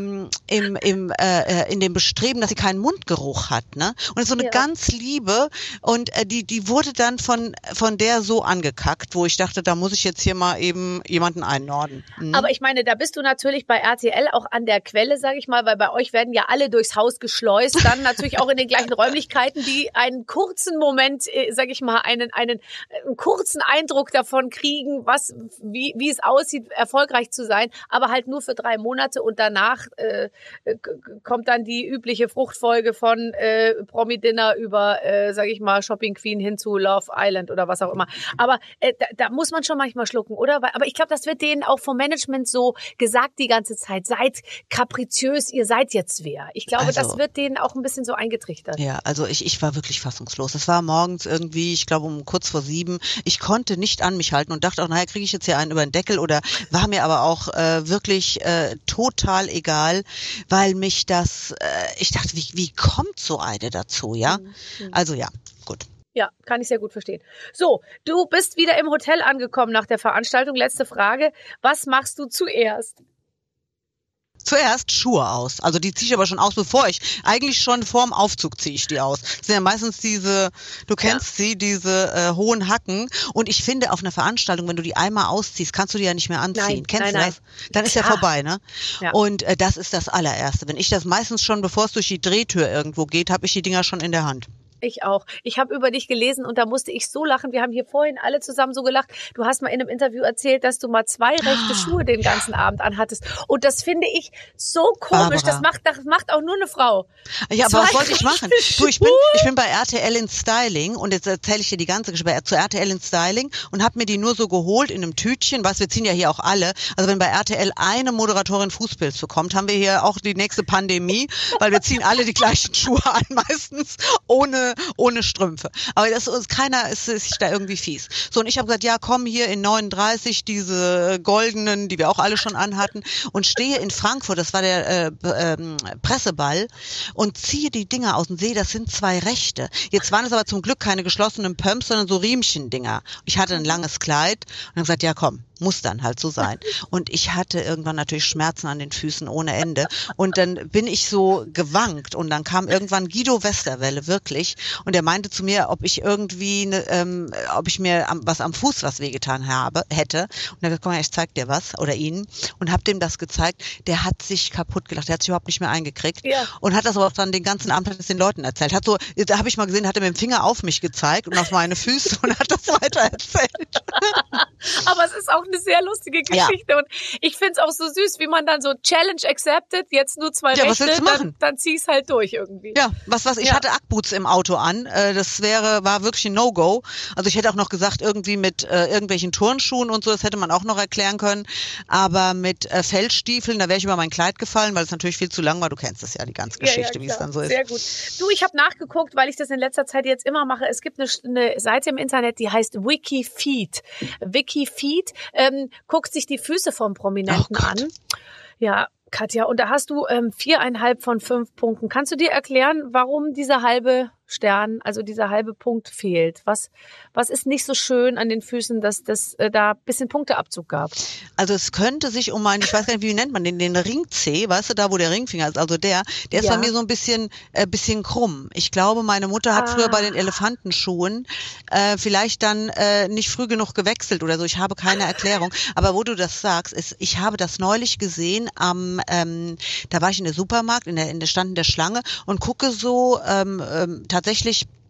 dem Bestreben, dass sie keinen Mundgeruch hat, ne? Und es ist so eine ganz liebe und die wurde dann von der so angekackt, wo ich dachte, da muss ich jetzt hier mal eben jemanden einnorden. Mhm. Aber ich meine, da bist du natürlich bei RTL auch an der Quelle, sage ich mal, weil bei euch werden ja alle durchs Haus geschleust, dann natürlich auch in den gleichen Räumlichkeiten, die einen kurzen Moment, sage ich mal, einen kurzen Eindruck davon kriegen, wie es aussieht, erfolgreich zu sein, aber halt nur für 3 Monate und danach kommt dann die übliche Fruchtfolge von Promi-Dinner über, sage ich mal, Shopping Queen hin zu Love Island oder was auch immer. Aber da muss man schon manchmal schlucken, oder? Aber ich glaube, das wird denen auch vom Management so gesagt die ganze Zeit. Seid kapriziös, ihr seid jetzt wer. Ich glaube, das wird denen auch ein bisschen so eingetrichtert. Ja, also ich war wirklich fassungslos. Es war morgens irgendwie, ich glaube um kurz vor 7. Ich konnte nicht an mich halten und dachte auch, naja, kriege ich jetzt hier einen über den Deckel oder war mir aber auch wirklich total egal, weil mich das, ich dachte, wie kommt so eine dazu, ja? Also ja, gut. Ja, kann ich sehr gut verstehen. So, du bist wieder im Hotel angekommen nach der Veranstaltung. Letzte Frage. Was machst du zuerst? Zuerst Schuhe aus. Also die ziehe ich aber schon aus, eigentlich schon vorm Aufzug ziehe ich die aus. Das sind ja meistens diese, du kennst sie, diese hohen Hacken. Und ich finde, auf einer Veranstaltung, wenn du die einmal ausziehst, kannst du die ja nicht mehr anziehen. Kennst du das? Dann ist ja vorbei, ne? Ja. Und das ist das allererste. Wenn ich das meistens schon, bevor es durch die Drehtür irgendwo geht, habe ich die Dinger schon in der Hand. Ich auch. Ich habe über dich gelesen und da musste ich so lachen. Wir haben hier vorhin alle zusammen so gelacht. Du hast mal in einem Interview erzählt, dass du mal 2 rechte Schuhe den ganzen Abend anhattest. Und das finde ich so komisch. Barbara. Das macht auch nur eine Frau. Ja, aber was wollte ich machen? Du, ich bin bei RTL in Styling und jetzt erzähle ich dir die ganze Geschichte zu RTL in Styling und habe mir die nur so geholt in einem Tütchen. Weißt, wir ziehen ja hier auch alle. Also wenn bei RTL eine Moderatorin Fußpilz bekommt, haben wir hier auch die nächste Pandemie, weil wir ziehen alle die gleichen Schuhe an, meistens ohne Strümpfe. Aber das ist keiner ist da irgendwie fies. So, und ich habe gesagt, ja, komm hier in 39, diese goldenen, die wir auch alle schon anhatten, und stehe in Frankfurt, das war der Presseball, und ziehe die Dinger aus und sehe, das sind 2 rechte. Jetzt waren es aber zum Glück keine geschlossenen Pumps, sondern so Riemchendinger. Ich hatte ein langes Kleid und habe gesagt, ja komm, muss dann halt so sein. Und ich hatte irgendwann natürlich Schmerzen an den Füßen ohne Ende. Und dann bin ich so gewankt und dann kam irgendwann Guido Westerwelle, wirklich. Und er meinte zu mir, ob ich irgendwie, ob ich mir was am Fuß was wehgetan hätte. Und er hat gesagt, komm mal, ich zeig dir was, oder ihn. Und hab dem das gezeigt. Der hat sich kaputt gelacht. Der hat sich überhaupt nicht mehr eingekriegt. Ja. Und hat das aber auch dann den ganzen Abend den Leuten erzählt. Hat so, da habe ich mal gesehen, hat er mit dem Finger auf mich gezeigt und auf meine Füße und hat das weiter erzählt. Aber es ist auch eine sehr lustige Geschichte und ich find's auch so süß, wie man dann so Challenge accepted, jetzt nur 2 Rechte, was willst du machen? Dann zieh's halt durch irgendwie. Ja, ich hatte Ackboots im Auto an, das war wirklich ein No-Go. Also ich hätte auch noch gesagt, irgendwie mit irgendwelchen Turnschuhen und so, das hätte man auch noch erklären können, aber mit Feldstiefeln, da wäre ich über mein Kleid gefallen, weil es natürlich viel zu lang war, du kennst es ja, die ganze Geschichte, wie es dann so ist. Sehr gut. Du, ich habe nachgeguckt, weil ich das in letzter Zeit jetzt immer mache, es gibt eine Seite im Internet, die heißt Wikifeet. Wikifeet guckt sich die Füße vom Prominenten an. Ja, Katja, und da hast du 4,5 von 5 Punkten. Kannst du dir erklären, warum dieser halbe Stern, also dieser halbe Punkt fehlt? Was ist nicht so schön an den Füßen, dass das da ein bisschen Punkteabzug gab? Also es könnte sich um einen, ich weiß gar nicht, wie nennt man den Ring-C, weißt du, da wo der Ringfinger ist, also der ist bei mir so ein bisschen krumm. Ich glaube, meine Mutter hat früher bei den Elefantenschuhen vielleicht dann nicht früh genug gewechselt oder so. Ich habe keine Erklärung. Aber wo du das sagst, ich habe das neulich gesehen da war ich in der Supermarkt, stand in der Schlange und gucke so tatsächlich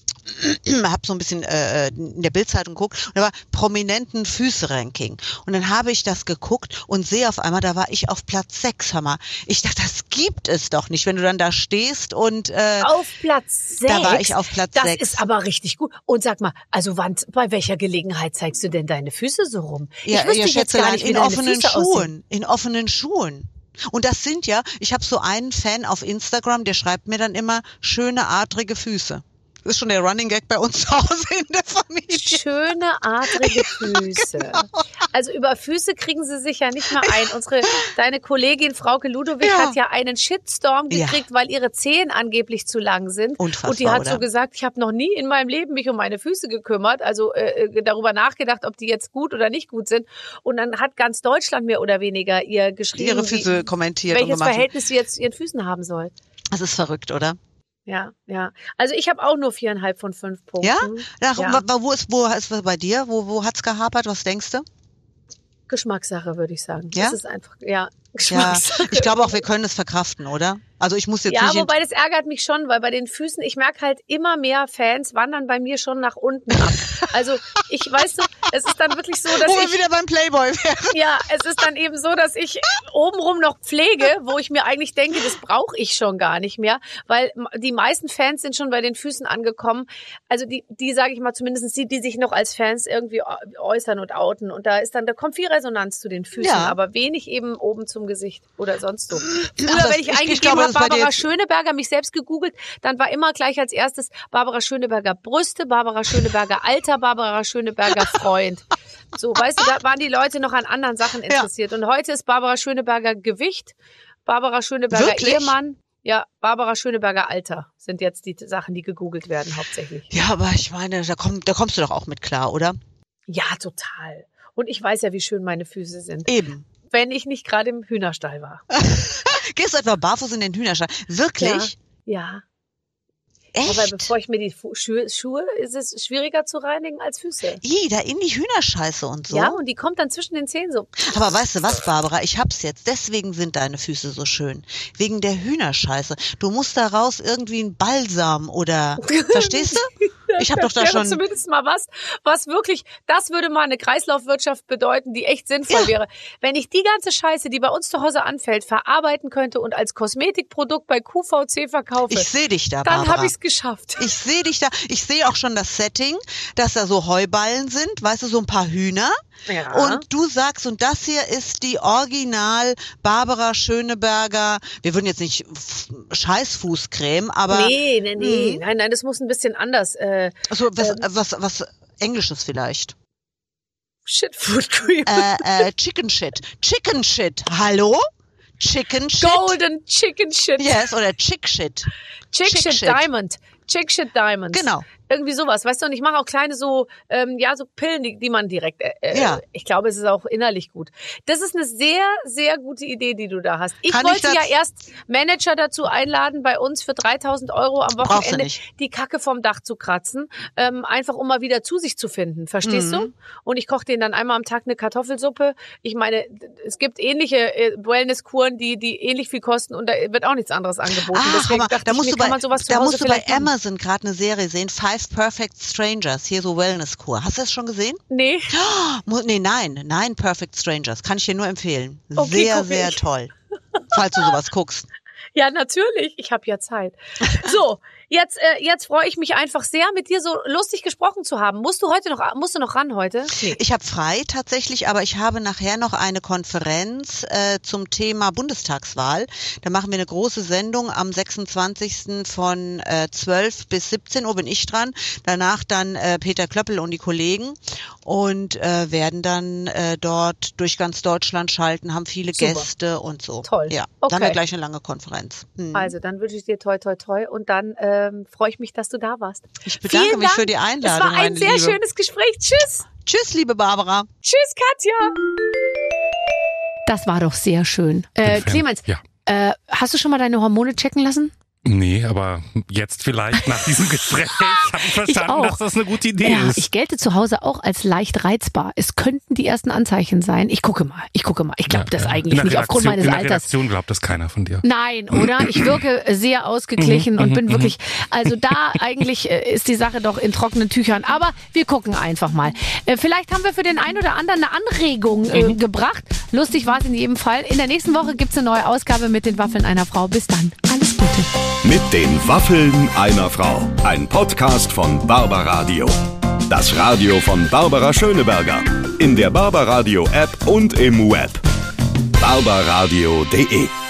habe so ein bisschen in der Bild-Zeitung geguckt und da war prominenten Füße-Ranking. Und dann habe ich das geguckt und sehe auf einmal, da war ich auf Platz 6, hör mal. Ich dachte, das gibt es doch nicht, wenn du dann da stehst und auf Platz 6? Da war ich auf Platz 6. Das ist aber richtig gut. Und sag mal, also bei welcher Gelegenheit zeigst du denn deine Füße so rum? Ja, ich wüsste jetzt gar nicht, wie deine Füße aussehen. In offenen Schuhen. Und das sind ja, ich habe so einen Fan auf Instagram, der schreibt mir dann immer schöne, adrige Füße. Das ist schon der Running Gag bei uns zu Hause in der Familie. Schöne, adrige Füße. Genau. Also über Füße kriegen sie sich ja nicht mal ein. Deine Kollegin Frauke Ludowig hat ja einen Shitstorm gekriegt, weil ihre Zehen angeblich zu lang sind. Unfassbar, und die hat oder? so gesagt, ich habe noch nie in meinem Leben mich um meine Füße gekümmert, also darüber nachgedacht, ob die jetzt gut oder nicht gut sind. Und dann hat ganz Deutschland mehr oder weniger ihr geschrieben, ihre Füße kommentiert welches und gemacht. Verhältnis sie jetzt zu ihren Füßen haben soll. Das ist verrückt, oder? Ja. Also ich habe auch nur 4,5 von 5 Punkten. Ja? Wo ist was bei dir? Wo hat's gehapert? Was denkst du? Geschmackssache, würde ich sagen. Ja? Das ist einfach, Geschmackssache. Ja, ich glaube auch, wir können es verkraften, oder? Also ich muss jetzt nicht... Ja, wobei das ärgert mich schon, weil bei den Füßen, ich merke halt, immer mehr Fans wandern bei mir schon nach unten ab. Also weißt du, es ist dann wirklich so, dass wo wir wieder beim Playboy wären. Ja, es ist dann eben so, dass ich obenrum noch pflege, wo ich mir eigentlich denke, das brauche ich schon gar nicht mehr, weil die meisten Fans sind schon bei den Füßen angekommen. Also die sage ich mal, zumindest die sich noch als Fans irgendwie äußern und outen. Und da kommt viel Resonanz zu den Füßen, aber wenig eben oben zum Gesicht oder sonst so. Früher, wenn ich eingegeben habe, Barbara Schöneberger, mich selbst gegoogelt, dann war immer gleich als erstes Barbara Schöneberger Brüste, Barbara Schöneberger Alter, Barbara Schöneberger Freund. So, weißt du, da waren die Leute noch an anderen Sachen interessiert. Und heute ist Barbara Schöneberger Gewicht, Barbara Schöneberger Ehemann, Barbara Schöneberger Alter sind jetzt die Sachen, die gegoogelt werden hauptsächlich. Ja, aber ich meine, da kommst du doch auch mit klar, oder? Ja, total. Und ich weiß ja, wie schön meine Füße sind. Eben. Wenn ich nicht gerade im Hühnerstall war. Gehst du etwa barfuß in den Hühnerstall? Wirklich? Ja. Echt? Aber bevor ich mir die Schuhe, ist es schwieriger zu reinigen als Füße. Da in die Hühnerscheiße und so. Ja, und die kommt dann zwischen den Zähnen so. Aber weißt du was, Barbara? Ich hab's jetzt. Deswegen sind deine Füße so schön. Wegen der Hühnerscheiße. Du musst daraus irgendwie einen Balsam oder, verstehst du? Ich hab doch da schon... Zumindest mal was wirklich, das würde mal eine Kreislaufwirtschaft bedeuten, die echt sinnvoll wäre. Wenn ich die ganze Scheiße, die bei uns zu Hause anfällt, verarbeiten könnte und als Kosmetikprodukt bei QVC verkaufe. Ich sehe dich da, Barbara. Dann habe ich's geschafft. Ich sehe dich da. Ich sehe auch schon das Setting, dass da so Heuballen sind, weißt du, so ein paar Hühner. Ja. Und du sagst, und das hier ist die Original Barbara Schöneberger, wir würden jetzt nicht Scheißfußcreme, aber... Nee. Nein, das muss ein bisschen anders. Also was Englisches vielleicht. Shitfood Cream. Chicken Shit. Hallo? Chicken Shit? Golden Chicken Shit. Yes, oder Chick Shit. Chick Shit Diamond. Chick Shit Diamond. Genau. Irgendwie sowas, weißt du, und ich mache auch kleine so Pillen, die man direkt, ich glaube, es ist auch innerlich gut. Das ist eine sehr, sehr gute Idee, die du da hast. Ich wollte ja erst Manager dazu einladen, bei uns für 3.000 € am Wochenende die Kacke vom Dach zu kratzen, einfach um mal wieder zu sich zu finden, verstehst du? Und ich koche denen dann einmal am Tag eine Kartoffelsuppe. Ich meine, es gibt ähnliche Wellnesskuren, die ähnlich viel kosten und da wird auch nichts anderes angeboten. Deswegen dachte ich, kann man sowas zu Hause musst du bei vielleicht machen. Amazon gerade eine Serie sehen, 5 Perfect Strangers, hier so Wellness-Kur. Hast du das schon gesehen? Nee. Nein, Perfect Strangers. Kann ich dir nur empfehlen. Okay, sehr toll. Falls du sowas guckst. Ja, natürlich. Ich habe ja Zeit. So, jetzt freue ich mich einfach sehr, mit dir so lustig gesprochen zu haben. Musst du noch ran heute? Nee. Ich habe frei tatsächlich, aber ich habe nachher noch eine Konferenz zum Thema Bundestagswahl. Da machen wir eine große Sendung am 26. von 12 bis 17 Uhr bin ich dran. Danach dann Peter Klöppel und die Kollegen und werden dann dort durch ganz Deutschland schalten, haben viele Gäste und so. Toll. Ja, okay. Dann haben wir gleich eine lange Konferenz. Also, dann wünsche ich dir toi toi toi und dann freue ich mich, dass du da warst. Ich bedanke mich für die Einladung. Es war ein sehr schönes Gespräch. Tschüss. Tschüss, liebe Barbara. Tschüss, Katja. Das war doch sehr schön. Clemens, hast du schon mal deine Hormone checken lassen? Nee, aber jetzt vielleicht nach diesem Gespräch habe ich verstanden, dass das eine gute Idee ist. Ich gelte zu Hause auch als leicht reizbar. Es könnten die ersten Anzeichen sein. Ich gucke mal. Ich glaube das eigentlich nicht aufgrund meines Alters. In der Redaktion glaubt das keiner von dir. Nein, oder? Ich wirke sehr ausgeglichen und bin wirklich, also da eigentlich ist die Sache doch in trockenen Tüchern. Aber wir gucken einfach mal. Vielleicht haben wir für den einen oder anderen eine Anregung gebracht. Lustig war es in jedem Fall. In der nächsten Woche gibt es eine neue Ausgabe mit den Waffeln einer Frau. Bis dann. Alles Gute. Mit den Waffeln einer Frau. Ein Podcast von Barbaradio. Das Radio von Barbara Schöneberger. In der Barbaradio App und im Web. barbaradio.de